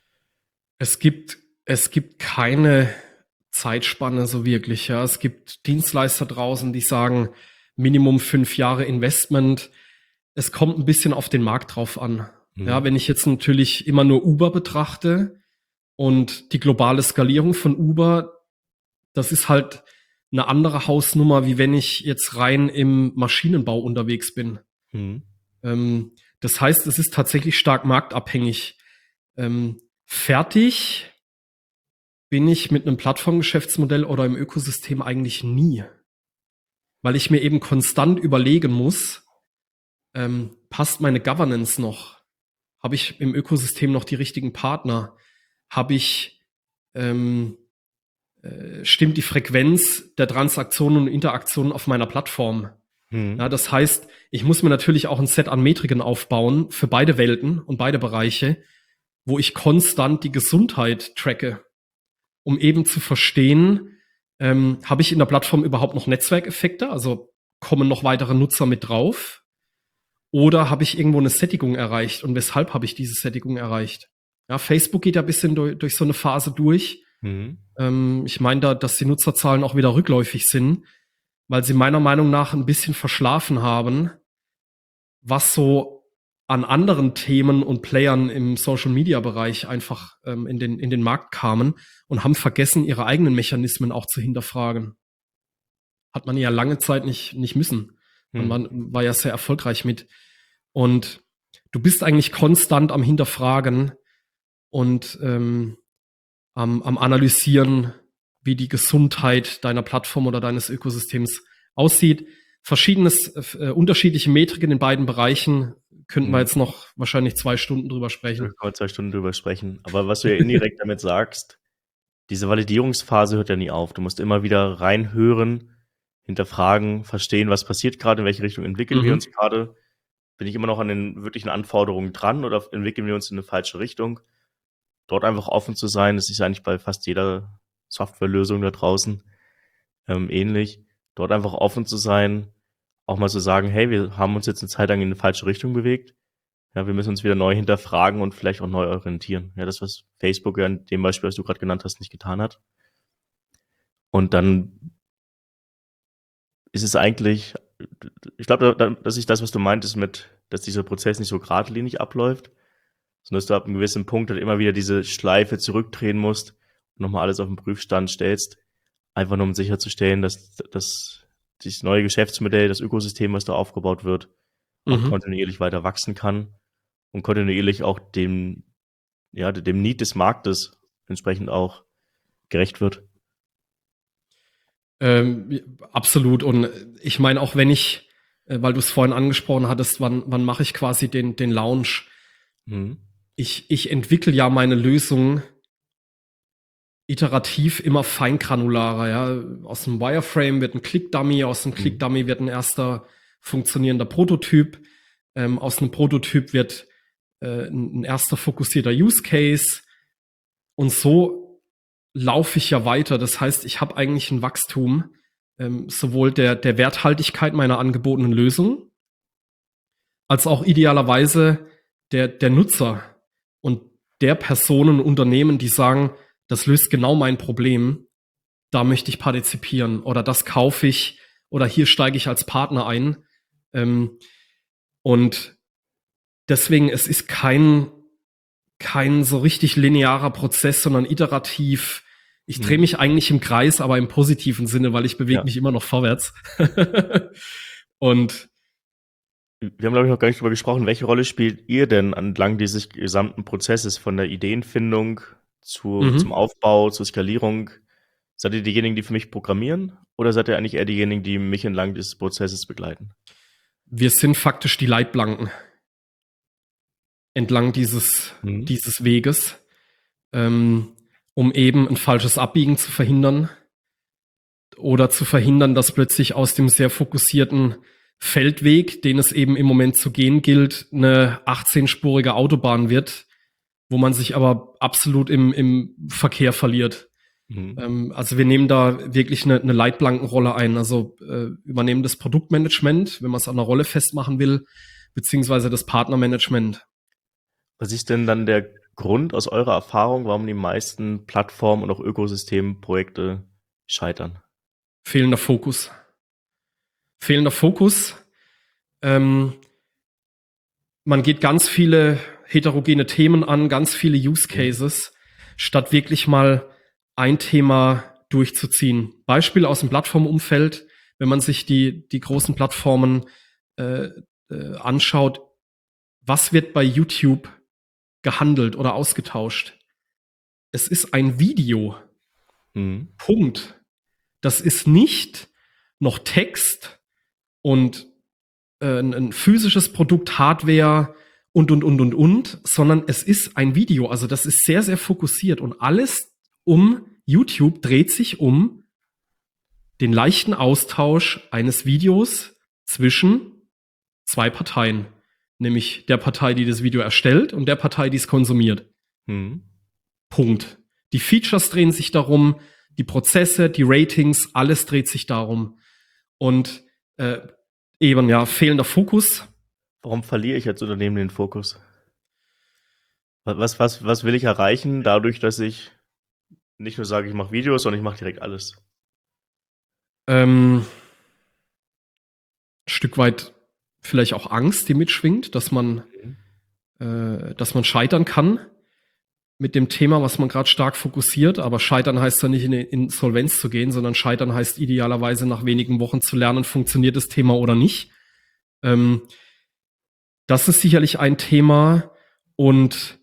Es gibt, es gibt keine Zeitspanne so wirklich. Ja. Es gibt Dienstleister draußen, die sagen, Minimum fünf Jahre Investment. Es kommt ein bisschen auf den Markt drauf an. Ja, Mhm. wenn ich jetzt natürlich immer nur Uber betrachte und die globale Skalierung von Uber, das ist halt eine andere Hausnummer, wie wenn ich jetzt rein im Maschinenbau unterwegs bin. Mhm. Ähm, das heißt, es ist tatsächlich stark marktabhängig. Ähm, fertig bin ich mit einem Plattformgeschäftsmodell oder im Ökosystem eigentlich nie, weil ich mir eben konstant überlegen muss, ähm, passt meine Governance noch? Habe ich im Ökosystem noch die richtigen Partner? Habe ich ähm, äh, stimmt die Frequenz der Transaktionen und Interaktionen auf meiner Plattform? Mhm. Ja, das heißt, ich muss mir natürlich auch ein Set an Metriken aufbauen für beide Welten und beide Bereiche, wo ich konstant die Gesundheit tracke, um eben zu verstehen, ähm, habe ich in der Plattform überhaupt noch Netzwerkeffekte, also kommen noch weitere Nutzer mit drauf, oder habe ich irgendwo eine Sättigung erreicht und weshalb habe ich diese Sättigung erreicht? Ja, Facebook geht ja ein bisschen durch, durch so eine Phase durch. Mhm. Ähm, ich meine da, dass die Nutzerzahlen auch wieder rückläufig sind, weil sie meiner Meinung nach ein bisschen verschlafen haben, was so an anderen Themen und Playern im Social-Media-Bereich einfach ähm, in, den, in den Markt kamen und haben vergessen, ihre eigenen Mechanismen auch zu hinterfragen. Hat man ja lange Zeit nicht, nicht müssen. Man war, Mhm. war ja sehr erfolgreich mit. Und du bist eigentlich konstant am Hinterfragen und ähm, am, am Analysieren, wie die Gesundheit deiner Plattform oder deines Ökosystems aussieht. Verschiedenes, äh, unterschiedliche Metriken in beiden Bereichen könnten wir Mhm. jetzt noch wahrscheinlich zwei Stunden drüber Da sprechen. können wir zwei Stunden drüber sprechen. Aber was du ja indirekt damit sagst, diese Validierungsphase hört ja nie auf. Du musst immer wieder reinhören, hinterfragen, verstehen, was passiert gerade, in welche Richtung entwickeln wir Mhm. uns gerade. Bin ich immer noch an den wirklichen Anforderungen dran oder entwickeln wir uns in eine falsche Richtung? Dort einfach offen zu sein, das ist eigentlich bei fast jeder Softwarelösung da draußen ähm, ähnlich. Dort einfach offen zu sein, auch mal zu sagen, hey, wir haben uns jetzt eine Zeit lang in eine falsche Richtung bewegt. Ja, wir müssen uns wieder neu hinterfragen und vielleicht auch neu orientieren. Ja, das, was Facebook ja in dem Beispiel, was du gerade genannt hast, nicht getan hat. Und dann ist es eigentlich, ich glaube, das ist das, was du meintest mit, dass dieser Prozess nicht so geradlinig abläuft, sondern dass du ab einem gewissen Punkt halt immer wieder diese Schleife zurückdrehen musst und nochmal alles auf den Prüfstand stellst, einfach nur um sicherzustellen, dass, dass dieses neue Geschäftsmodell, das Ökosystem, was da aufgebaut wird, auch Mhm. kontinuierlich weiter wachsen kann und kontinuierlich auch dem, ja, dem Need des Marktes entsprechend auch gerecht wird. Ähm, absolut. Und ich meine, auch wenn ich, äh, weil du es vorhin angesprochen hattest, wann, wann mache ich quasi den, den Launch? Mhm. Ich, ich entwickle ja meine Lösung iterativ immer feingranularer. Ja. Aus dem Wireframe wird ein Click-Dummy, aus dem Mhm. Click-Dummy wird ein erster funktionierender Prototyp, ähm, aus einem Prototyp wird äh, ein, ein erster fokussierter Use Case und so laufe ich ja weiter. Das heißt, ich habe eigentlich ein Wachstum ähm, sowohl der, der Werthaltigkeit meiner angebotenen Lösung als auch idealerweise der, der Nutzer und der Personen, Unternehmen, die sagen, das löst genau mein Problem, da möchte ich partizipieren oder das kaufe ich oder hier steige ich als Partner ein. Ähm, und deswegen, es ist kein, kein so richtig linearer Prozess, sondern iterativ. Ich drehe Mhm. mich eigentlich im Kreis, aber im positiven Sinne, weil ich bewege Ja. mich immer noch vorwärts. Und Wir haben, glaube ich, noch gar nicht drüber gesprochen. Welche Rolle spielt ihr denn entlang dieses gesamten Prozesses von der Ideenfindung zu, zum mhm. Aufbau, zur Skalierung? Seid ihr diejenigen, die für mich programmieren? Oder seid ihr eigentlich eher diejenigen, die mich entlang dieses Prozesses begleiten? Wir sind faktisch die Leitplanken entlang dieses, Mhm. dieses Weges, ähm, um eben ein falsches Abbiegen zu verhindern oder zu verhindern, dass plötzlich aus dem sehr fokussierten Feldweg, den es eben im Moment zu gehen gilt, eine achtzehn-spurige Autobahn wird, wo man sich aber absolut im, im Verkehr verliert. Mhm. Ähm, also wir nehmen da wirklich eine, eine Leitplankenrolle ein. Also äh, übernehmen das Produktmanagement, wenn man es an einer Rolle festmachen will, beziehungsweise das Partnermanagement. Was ist denn dann der Grund aus eurer Erfahrung, warum die meisten Plattformen und auch Ökosystemprojekte scheitern? Fehlender Fokus. Fehlender Fokus. Ähm, man geht ganz viele heterogene Themen an, ganz viele Use Cases, statt wirklich mal ein Thema durchzuziehen. Beispiel aus dem Plattformumfeld, wenn man sich die, die großen Plattformen äh, äh, anschaut, was wird bei YouTube gehandelt oder ausgetauscht? Es ist ein Video. Mhm. Punkt. Das ist nicht noch Text und äh, ein, ein physisches Produkt, Hardware und, und, und, und, und, sondern es ist ein Video. Also das ist sehr, sehr fokussiert und alles um YouTube dreht sich um den leichten Austausch eines Videos zwischen zwei Parteien, nämlich der Partei, die das Video erstellt und der Partei, die es konsumiert. Mhm. Punkt. Die Features drehen sich darum, die Prozesse, die Ratings, alles dreht sich darum. Und äh, eben, ja, fehlender Fokus. Warum verliere ich als Unternehmen den Fokus? Was, was, was will ich erreichen, dadurch, dass ich nicht nur sage, ich mache Videos, sondern ich mache direkt alles? Ähm, ein Stück weit vielleicht auch Angst, die mitschwingt, dass man, Mhm. äh, dass man scheitern kann mit dem Thema, was man gerade stark fokussiert. Aber scheitern heißt ja nicht in Insolvenz zu gehen, sondern scheitern heißt idealerweise nach wenigen Wochen zu lernen, funktioniert das Thema oder nicht. Ähm, das ist sicherlich ein Thema und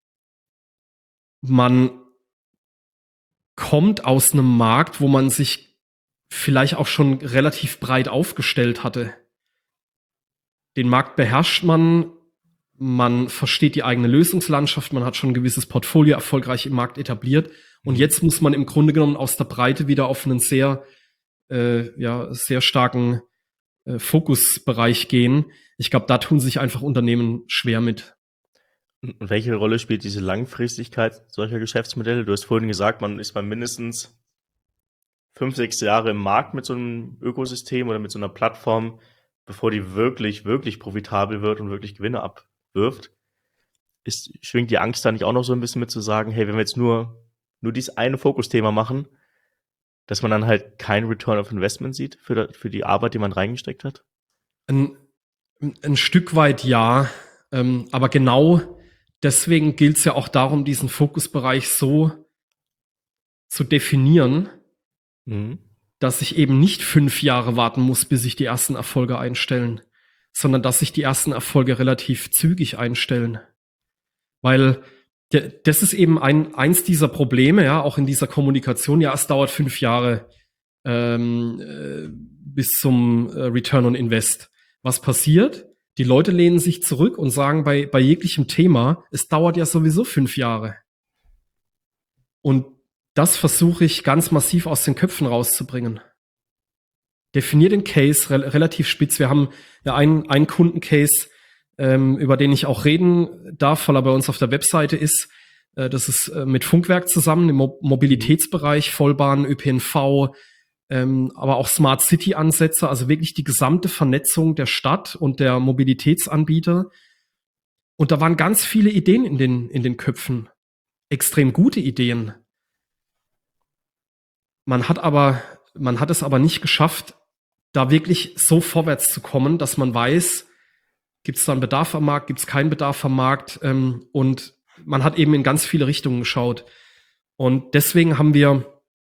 man kommt aus einem Markt, wo man sich vielleicht auch schon relativ breit aufgestellt hatte. Den Markt beherrscht man, man versteht die eigene Lösungslandschaft, man hat schon ein gewisses Portfolio erfolgreich im Markt etabliert und Mhm. jetzt muss man im Grunde genommen aus der Breite wieder auf einen sehr, äh, ja, sehr starken äh, Fokusbereich gehen. Ich glaube, da tun sich einfach Unternehmen schwer mit. Und welche Rolle spielt diese Langfristigkeit solcher Geschäftsmodelle? Du hast vorhin gesagt, man ist mal mindestens fünf, sechs Jahre im Markt mit so einem Ökosystem oder mit so einer Plattform, bevor die wirklich, wirklich profitabel wird und wirklich Gewinne abwirft. Ist, schwingt die Angst da nicht auch noch so ein bisschen mit zu sagen, hey, wenn wir jetzt nur, nur dieses eine Fokusthema machen, dass man dann halt kein Return of Investment sieht für, da, für die Arbeit, die man reingesteckt hat? Ein, ein Stück weit ja, ähm, aber genau deswegen gilt es ja auch darum, diesen Fokusbereich so zu definieren, Mhm. dass ich eben nicht fünf Jahre warten muss, bis sich die ersten Erfolge einstellen, sondern dass sich die ersten Erfolge relativ zügig einstellen. Weil de, das ist eben ein, eins dieser Probleme, ja, auch in dieser Kommunikation. Ja, es dauert fünf Jahre. ähm, äh, bis zum äh, Return on Invest. Was passiert? Die Leute lehnen sich zurück und sagen bei, bei jeglichem Thema, es dauert ja sowieso fünf Jahre. Und das versuche ich ganz massiv aus den Köpfen rauszubringen. Definier den Case re- relativ spitz. Wir haben ja einen, einen Kundencase, ähm, über den ich auch reden darf, weil er bei uns auf der Webseite ist. Äh, das ist äh, mit Funkwerk zusammen im Mo- Mobilitätsbereich, Vollbahn, Ö P N V, ähm, aber auch Smart City Ansätze, also wirklich die gesamte Vernetzung der Stadt und der Mobilitätsanbieter. Und da waren ganz viele Ideen in den, in den Köpfen. Extrem gute Ideen. Man hat aber, man hat es aber nicht geschafft, da wirklich so vorwärts zu kommen, dass man weiß, gibt es da einen Bedarf am Markt, gibt es keinen Bedarf am Markt, ähm, und man hat eben in ganz viele Richtungen geschaut. Und deswegen haben wir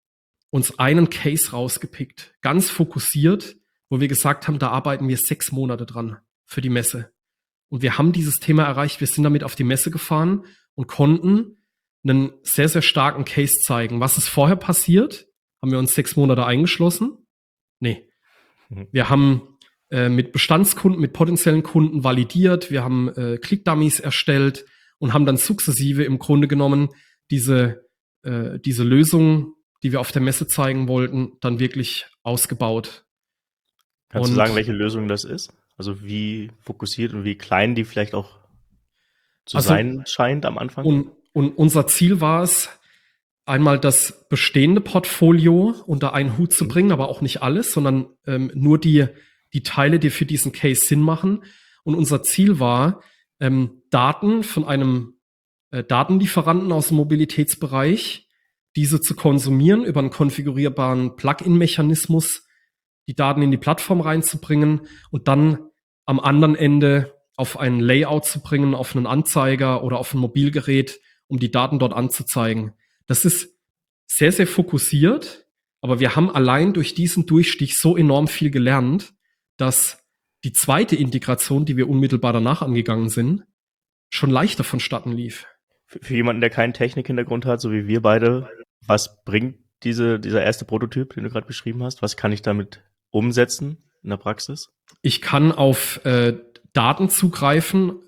uns einen Case rausgepickt, ganz fokussiert, wo wir gesagt haben, da arbeiten wir sechs Monate dran für die Messe. Und wir haben dieses Thema erreicht, wir sind damit auf die Messe gefahren und konnten einen sehr, sehr starken Case zeigen. Was ist vorher passiert? Haben wir uns sechs Monate eingeschlossen? Nee. Mhm. Wir haben äh, mit Bestandskunden, mit potenziellen Kunden validiert, wir haben äh, Click-Dummies erstellt und haben dann sukzessive im Grunde genommen diese, äh, diese Lösung, die wir auf der Messe zeigen wollten, dann wirklich ausgebaut. Kannst Und du sagen, welche Lösung das ist? Also wie fokussiert und wie klein die vielleicht auch zu Also- sein scheint am Anfang? Und, und unser Ziel war es, einmal das bestehende Portfolio unter einen Hut zu Mhm. bringen, aber auch nicht alles, sondern ähm, nur die, die Teile, die für diesen Case Sinn machen. Und unser Ziel war, ähm, Daten von einem äh, Datenlieferanten aus dem Mobilitätsbereich, diese zu konsumieren, über einen konfigurierbaren Plugin-Mechanismus die Daten in die Plattform reinzubringen und dann am anderen Ende auf ein Layout zu bringen, auf einen Anzeiger oder auf ein Mobilgerät, um die Daten dort anzuzeigen. Das ist sehr, sehr fokussiert, aber wir haben allein durch diesen Durchstich so enorm viel gelernt, dass die zweite Integration, die wir unmittelbar danach angegangen sind, schon leichter vonstatten lief. Für, für jemanden, der keinen Technikhintergrund hat, so wie wir beide, was bringt diese, dieser erste Prototyp, den du gerade beschrieben hast? Was kann ich damit umsetzen in der Praxis? Ich kann auf äh, Daten zugreifen,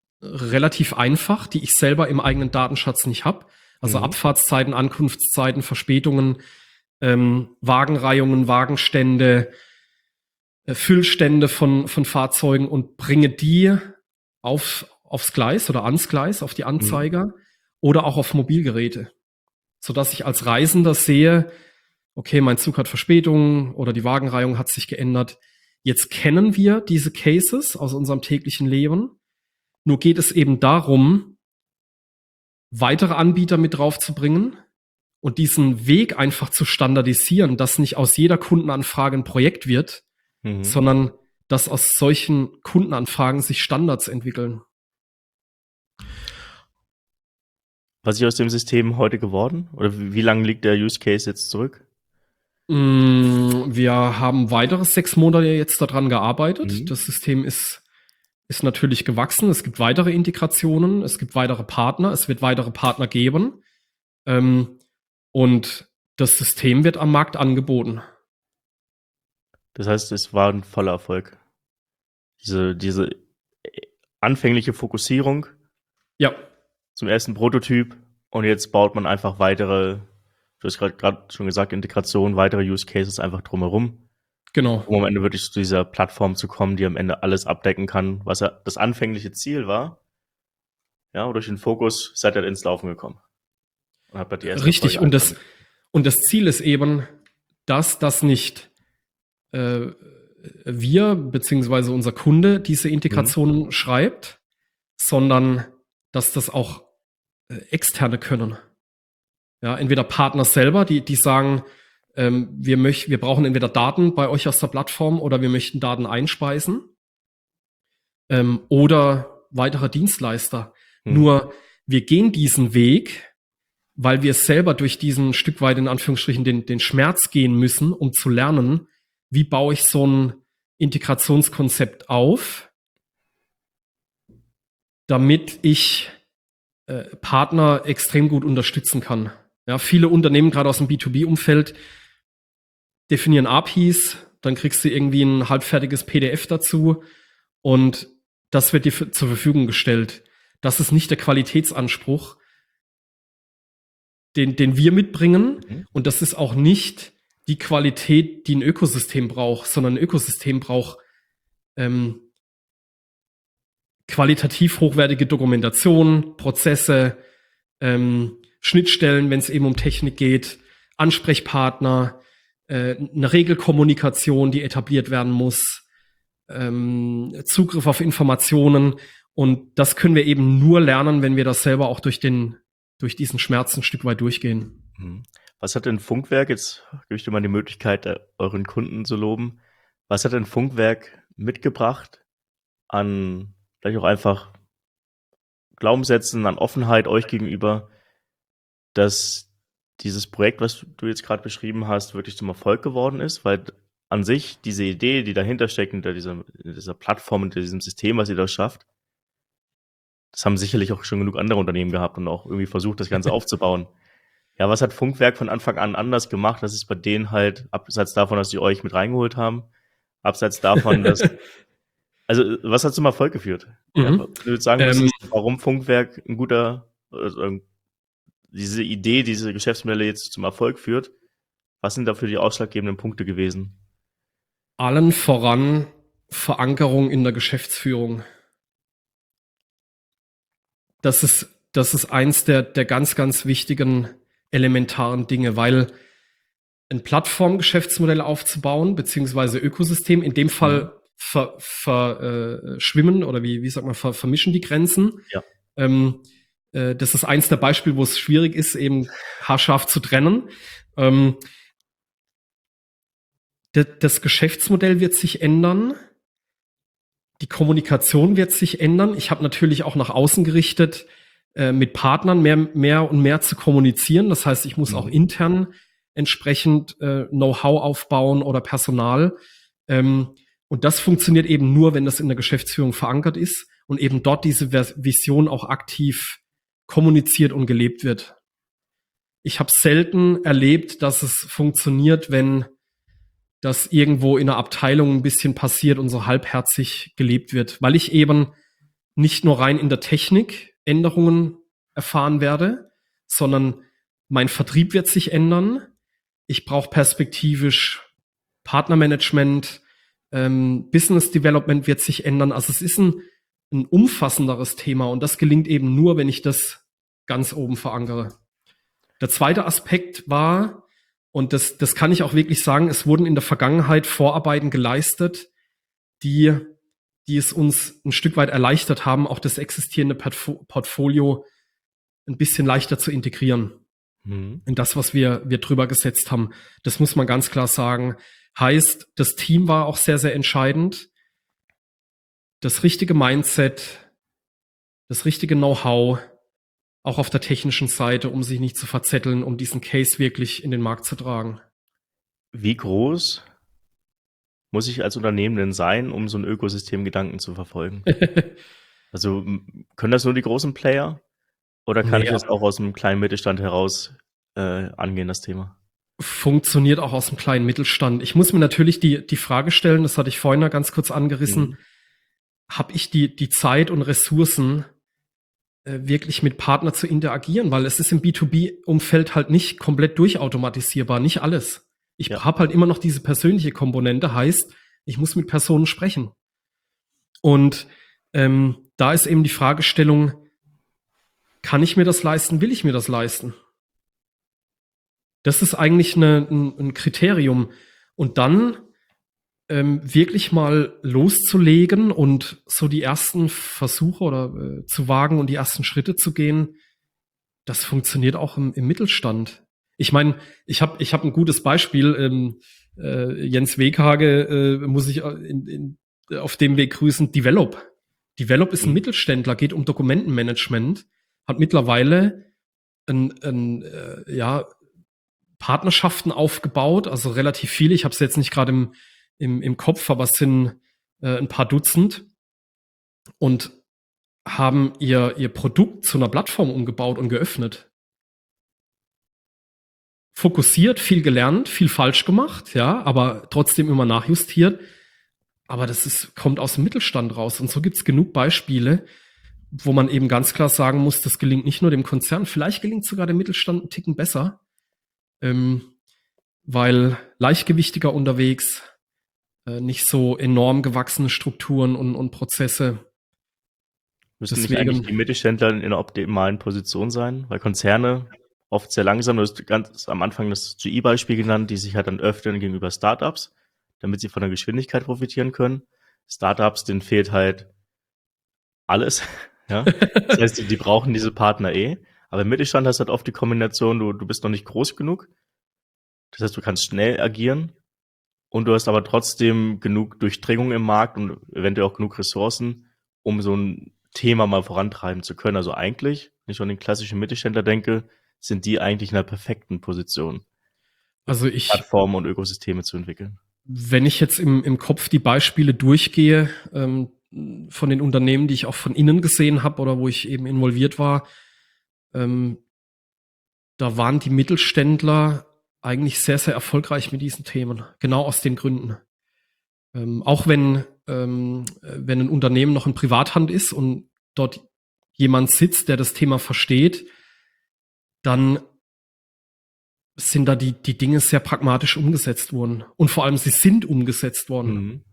relativ einfach, die ich selber im eigenen Datenschatz nicht habe. Also Mhm. Abfahrtszeiten, Ankunftszeiten, Verspätungen, ähm, Wagenreihungen, Wagenstände, äh, Füllstände von, von Fahrzeugen und bringe die auf, aufs Gleis oder ans Gleis, auf die Anzeiger oder auch auf Mobilgeräte, sodass ich als Reisender sehe, okay, mein Zug hat Verspätung oder die Wagenreihung hat sich geändert. Jetzt kennen wir diese Cases aus unserem täglichen Leben. Nur geht es eben darum, weitere Anbieter mit draufzubringen und diesen Weg einfach zu standardisieren, dass nicht aus jeder Kundenanfrage ein Projekt wird, Mhm. sondern dass aus solchen Kundenanfragen sich Standards entwickeln. Was ist aus dem System heute geworden? Oder wie, wie lange liegt der Use Case jetzt zurück? Mm, Wir haben weitere sechs Monate jetzt daran gearbeitet. Mhm. Das System ist, ist natürlich gewachsen. Es gibt weitere Integrationen, es gibt weitere Partner, es wird weitere Partner geben. Ähm, und das System wird am Markt angeboten. Das heißt, es war ein voller Erfolg. Diese, diese anfängliche Fokussierung Ja, zum ersten Prototyp und jetzt baut man einfach weitere, du hast gerade schon gesagt, Integration, weitere Use Cases einfach drumherum, genau. um am Ende wirklich zu dieser Plattform zu kommen, die am Ende alles abdecken kann, was ja das anfängliche Ziel war. Ja, und durch den Fokus seid ihr ins Laufen gekommen. Und habt halt die ersten Richtig. Erfolge Und das, eingesammelt. und das Ziel ist eben, dass das nicht äh, wir beziehungsweise unser Kunde diese Integrationen schreibt, sondern dass das auch äh, Externe können. Ja, entweder Partner selber, die, die sagen, ähm, wir möchten, wir brauchen entweder Daten bei euch aus der Plattform oder wir möchten Daten einspeisen, ähm, oder weitere Dienstleister. Mhm. Nur wir gehen diesen Weg, weil wir selber durch diesen Stück weit in Anführungsstrichen den, den Schmerz gehen müssen, um zu lernen, wie baue ich so ein Integrationskonzept auf, damit ich äh, Partner extrem gut unterstützen kann. Ja, viele Unternehmen, gerade aus dem B zwei B-Umfeld, definieren A P Is, dann kriegst du irgendwie ein halbfertiges P D F dazu und das wird dir f- zur Verfügung gestellt. Das ist nicht der Qualitätsanspruch, den, den wir mitbringen. Mhm. Und das ist auch nicht die Qualität, die ein Ökosystem braucht, sondern ein Ökosystem braucht ähm, qualitativ hochwertige Dokumentation, Prozesse, ähm, Schnittstellen, wenn es eben um Technik geht, Ansprechpartner, äh, eine Regelkommunikation, die etabliert werden muss, ähm, Zugriff auf Informationen. Und das können wir eben nur lernen, wenn wir das selber auch durch den, durch diesen Schmerz ein Stück weit durchgehen. Mhm. Was hat denn Funkwerk, jetzt gebe ich dir mal die Möglichkeit, äh, euren Kunden zu loben, was hat denn Funkwerk mitgebracht an vielleicht auch einfach Glaubenssätzen, an Offenheit euch gegenüber, dass dieses Projekt, was du jetzt gerade beschrieben hast, wirklich zum Erfolg geworden ist? Weil an sich diese Idee, die dahinter steckt, hinter dieser, dieser Plattform, hinter diesem System, was ihr da schafft, das haben sicherlich auch schon genug andere Unternehmen gehabt und auch irgendwie versucht, das Ganze aufzubauen. Ja, was hat Funkwerk von Anfang an anders gemacht? Das ist bei denen halt, abseits davon, dass sie euch mit reingeholt haben, abseits davon, dass, also was hat zum Erfolg geführt? Ja, Mhm. wenn du jetzt sagen Ähm, müsstest, warum Funkwerk ein guter, also ähm, diese Idee, diese Geschäftsmodelle jetzt zum Erfolg führt, was sind dafür die ausschlaggebenden Punkte gewesen? allen voran Verankerung in der Geschäftsführung. Das ist, das ist eins der, der ganz, ganz wichtigen elementaren Dinge, weil ein Plattformgeschäftsmodell aufzubauen, beziehungsweise Ökosystem, in dem Fall ver, ver, äh, schwimmen oder wie, wie sagt man, ver, vermischen die Grenzen. Ja. Ähm, äh, das ist eins der Beispiele, wo es schwierig ist, eben haarscharf zu trennen. Ähm, de, das Geschäftsmodell wird sich ändern. Die Kommunikation wird sich ändern. Ich habe natürlich auch nach außen gerichtet, äh, mit Partnern mehr, mehr und mehr zu kommunizieren. Das heißt, ich muss Mhm. auch intern entsprechend äh, Know-how aufbauen oder Personal. Ähm, und das funktioniert eben nur, wenn das in der Geschäftsführung verankert ist und eben dort diese Vers- Vision auch aktiv kommuniziert und gelebt wird. Ich habe selten erlebt, dass es funktioniert, wenn das irgendwo in einer Abteilung ein bisschen passiert und so halbherzig gelebt wird, weil ich eben nicht nur rein in der Technik Änderungen erfahren werde, sondern mein Vertrieb wird sich ändern. Ich brauche perspektivisch Partnermanagement, ähm, Business Development wird sich ändern. Also es ist ein, ein umfassenderes Thema und das gelingt eben nur, wenn ich das ganz oben verankere. Der zweite Aspekt war, und das, das kann ich auch wirklich sagen, es wurden in der Vergangenheit Vorarbeiten geleistet, die, die es uns ein Stück weit erleichtert haben, auch das existierende Portfo- Portfolio ein bisschen leichter zu integrieren Mhm. in das, was wir, wir drüber gesetzt haben. Das muss man ganz klar sagen. Heißt, das Team war auch sehr, sehr entscheidend. Das richtige Mindset, das richtige Know-how, auch auf der technischen Seite, um sich nicht zu verzetteln, um diesen Case wirklich in den Markt zu tragen. Wie groß muss ich als Unternehmen denn sein, um so einen Ökosystemgedanken zu verfolgen? Also m- können das nur die großen Player oder kann Nee, ich das auch aus einem kleinen Mittelstand heraus äh, angehen, das Thema? funktioniert auch aus dem kleinen Mittelstand. Ich muss mir natürlich die, die Frage stellen, das hatte ich vorhin ja ganz kurz angerissen, Mhm. habe ich die, die Zeit und Ressourcen, äh, wirklich mit Partner zu interagieren? Weil es ist im B zwei B-Umfeld halt nicht komplett durchautomatisierbar, nicht alles. Ich Ja. habe halt immer noch diese persönliche Komponente, heißt, ich muss mit Personen sprechen. Und ähm, da ist eben die Fragestellung, kann ich mir das leisten, will ich mir das leisten? Das ist eigentlich eine, ein, ein Kriterium. Und dann ähm, wirklich mal loszulegen und so die ersten Versuche oder äh, zu wagen und die ersten Schritte zu gehen, das funktioniert auch im, im Mittelstand. Ich meine, ich habe ich hab ein gutes Beispiel. Ähm, äh, Jens Weghage äh, muss ich in, in, auf dem Weg grüßen. Develop. Develop ist ein Mhm. Mittelständler, geht um Dokumentenmanagement, hat mittlerweile ein, ein, äh, ja, Partnerschaften aufgebaut, also relativ viele. Ich habe es jetzt nicht gerade im, im, im Kopf, aber es sind äh, ein paar Dutzend und haben ihr, ihr Produkt zu einer Plattform umgebaut und geöffnet. fokussiert, viel gelernt, viel falsch gemacht, ja, aber trotzdem immer nachjustiert. Aber das ist, kommt aus dem Mittelstand raus. Und so gibt's genug Beispiele, wo man eben ganz klar sagen muss, das gelingt nicht nur dem Konzern, vielleicht gelingt sogar dem Mittelstand einen Ticken besser, ähm, weil leichtgewichtiger unterwegs, äh, nicht so enorm gewachsene Strukturen und, und Prozesse. Müssen nicht eigentlich die Deswegen, Mittelständler in einer optimalen Position sein? Weil Konzerne oft sehr langsam, du hast ganz am Anfang das G E-Beispiel genannt, die sich halt dann öffnen gegenüber Startups, damit sie von der Geschwindigkeit profitieren können. Startups, denen fehlt halt alles, ja. Das heißt, die, die brauchen diese Partner eh. Aber im Mittelstand hast du halt oft die Kombination, du, du bist noch nicht groß genug. Das heißt, du kannst schnell agieren und du hast aber trotzdem genug Durchdringung im Markt und eventuell auch genug Ressourcen, um so ein Thema mal vorantreiben zu können. Also eigentlich, wenn ich an den klassischen Mittelständler denke, sind die eigentlich in einer perfekten Position, also ich, Plattformen und Ökosysteme zu entwickeln. wenn ich jetzt im, im Kopf die Beispiele durchgehe, ähm, von den Unternehmen, die ich auch von innen gesehen habe oder wo ich eben involviert war, ähm, da waren die Mittelständler eigentlich sehr, sehr erfolgreich mit diesen Themen. Genau aus den Gründen. Ähm, auch wenn, ähm, wenn ein Unternehmen noch in Privathand ist und dort jemand sitzt, der das Thema versteht, dann sind da die, die Dinge sehr pragmatisch umgesetzt worden. Und vor allem, sie sind umgesetzt worden. Mhm.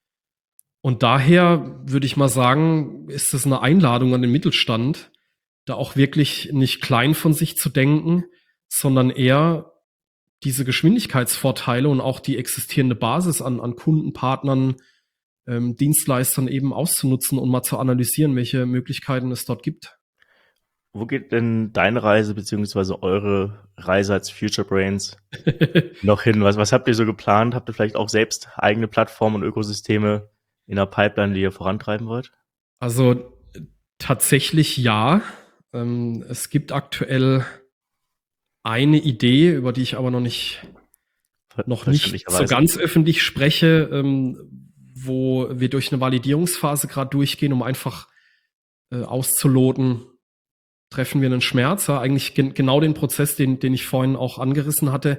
Und daher würde ich mal sagen, ist es eine Einladung an den Mittelstand, da auch wirklich nicht klein von sich zu denken, sondern eher diese Geschwindigkeitsvorteile und auch die existierende Basis an, an Kunden, Partnern, ähm, Dienstleistern eben auszunutzen und mal zu analysieren, welche Möglichkeiten es dort gibt. Wo geht denn deine Reise beziehungsweise eure Reise als Future Brains noch hin? Was, was habt ihr so geplant? Habt ihr vielleicht auch selbst eigene Plattformen und Ökosysteme in der Pipeline, die ihr vorantreiben wollt? Also tatsächlich ja. Ähm, es gibt aktuell eine Idee, über die ich aber noch nicht Ver noch nicht so verständlicherweise. ganz öffentlich spreche, ähm, wo wir durch eine Validierungsphase gerade durchgehen, um einfach äh, auszuloten, treffen wir einen Schmerz. Ja, eigentlich gen genau den Prozess, den, den ich vorhin auch angerissen hatte.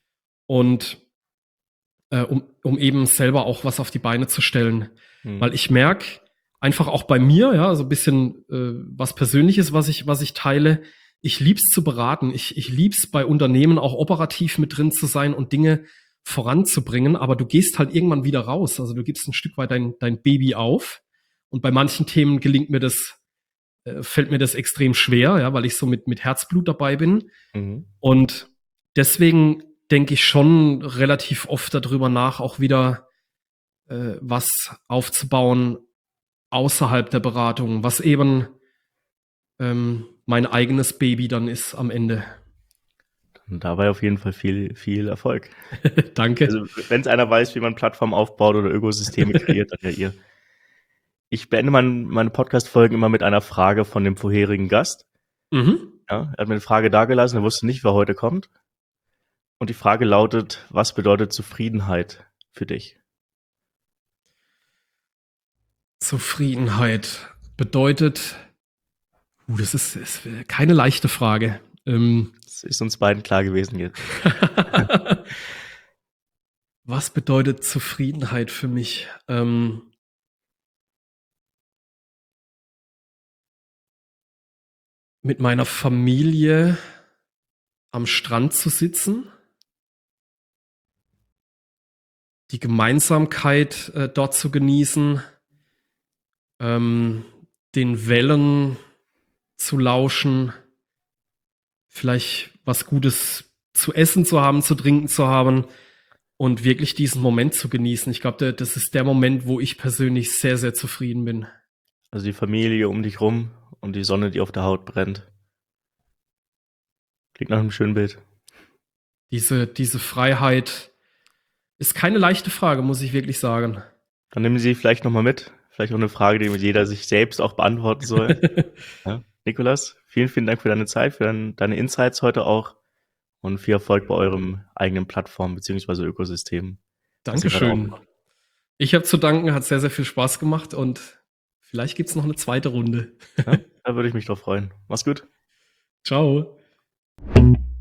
Und äh, um, um eben selber auch was auf die Beine zu stellen. Mhm. Weil ich merke, einfach auch bei mir, ja, so ein bisschen äh, was Persönliches, was ich, was ich teile. Ich lieb's zu beraten. Ich, ich lieb's bei Unternehmen auch operativ mit drin zu sein und Dinge voranzubringen. Aber du gehst halt irgendwann wieder raus. Also du gibst ein Stück weit dein, dein Baby auf. Und bei manchen Themen gelingt mir das, äh, fällt mir das extrem schwer, ja, weil ich so mit, mit Herzblut dabei bin. Mhm. Und deswegen denke ich schon relativ oft darüber nach, auch wieder äh, was aufzubauen außerhalb der Beratung, was eben ähm, mein eigenes Baby dann ist am Ende. Und dabei auf jeden Fall viel, viel Erfolg. Danke. Also, wenn es einer weiß, wie man Plattformen aufbaut oder Ökosysteme kreiert, dann ja ihr. Ich beende mein, meine Podcast-Folgen immer mit einer Frage von dem vorherigen Gast. Mhm. Ja, er hat mir eine Frage dagelassen, er wusste nicht, wer heute kommt. Und die Frage lautet, was bedeutet Zufriedenheit für dich? Zufriedenheit bedeutet, uh, das ist, ist keine leichte Frage. Ähm, Das ist uns beiden klar gewesen jetzt. Was bedeutet Zufriedenheit für mich? Ähm, mit meiner Familie am Strand zu sitzen, die Gemeinsamkeit äh, dort zu genießen, ähm, den Wellen zu lauschen, vielleicht was Gutes zu essen zu haben, zu trinken zu haben und wirklich diesen Moment zu genießen. Ich glaube, das ist der Moment, wo ich persönlich sehr, sehr zufrieden bin. Also die Familie um dich rum und die Sonne, die auf der Haut brennt. Klingt nach einem schönen Bild. Diese, diese Freiheit ist keine leichte Frage, muss ich wirklich sagen. Dann nehmen Sie vielleicht nochmal mit. Vielleicht auch eine Frage, die jeder sich selbst auch beantworten soll. Ja. Nikolas, vielen, vielen Dank für deine Zeit, für dein, deine Insights heute auch und viel Erfolg bei eurem eigenen Plattform bzw. Ökosystem. Dankeschön. Ich habe zu danken, hat sehr, sehr viel Spaß gemacht und vielleicht gibt's noch eine zweite Runde. Ja, da würde ich mich drauf freuen. Mach's gut. Ciao.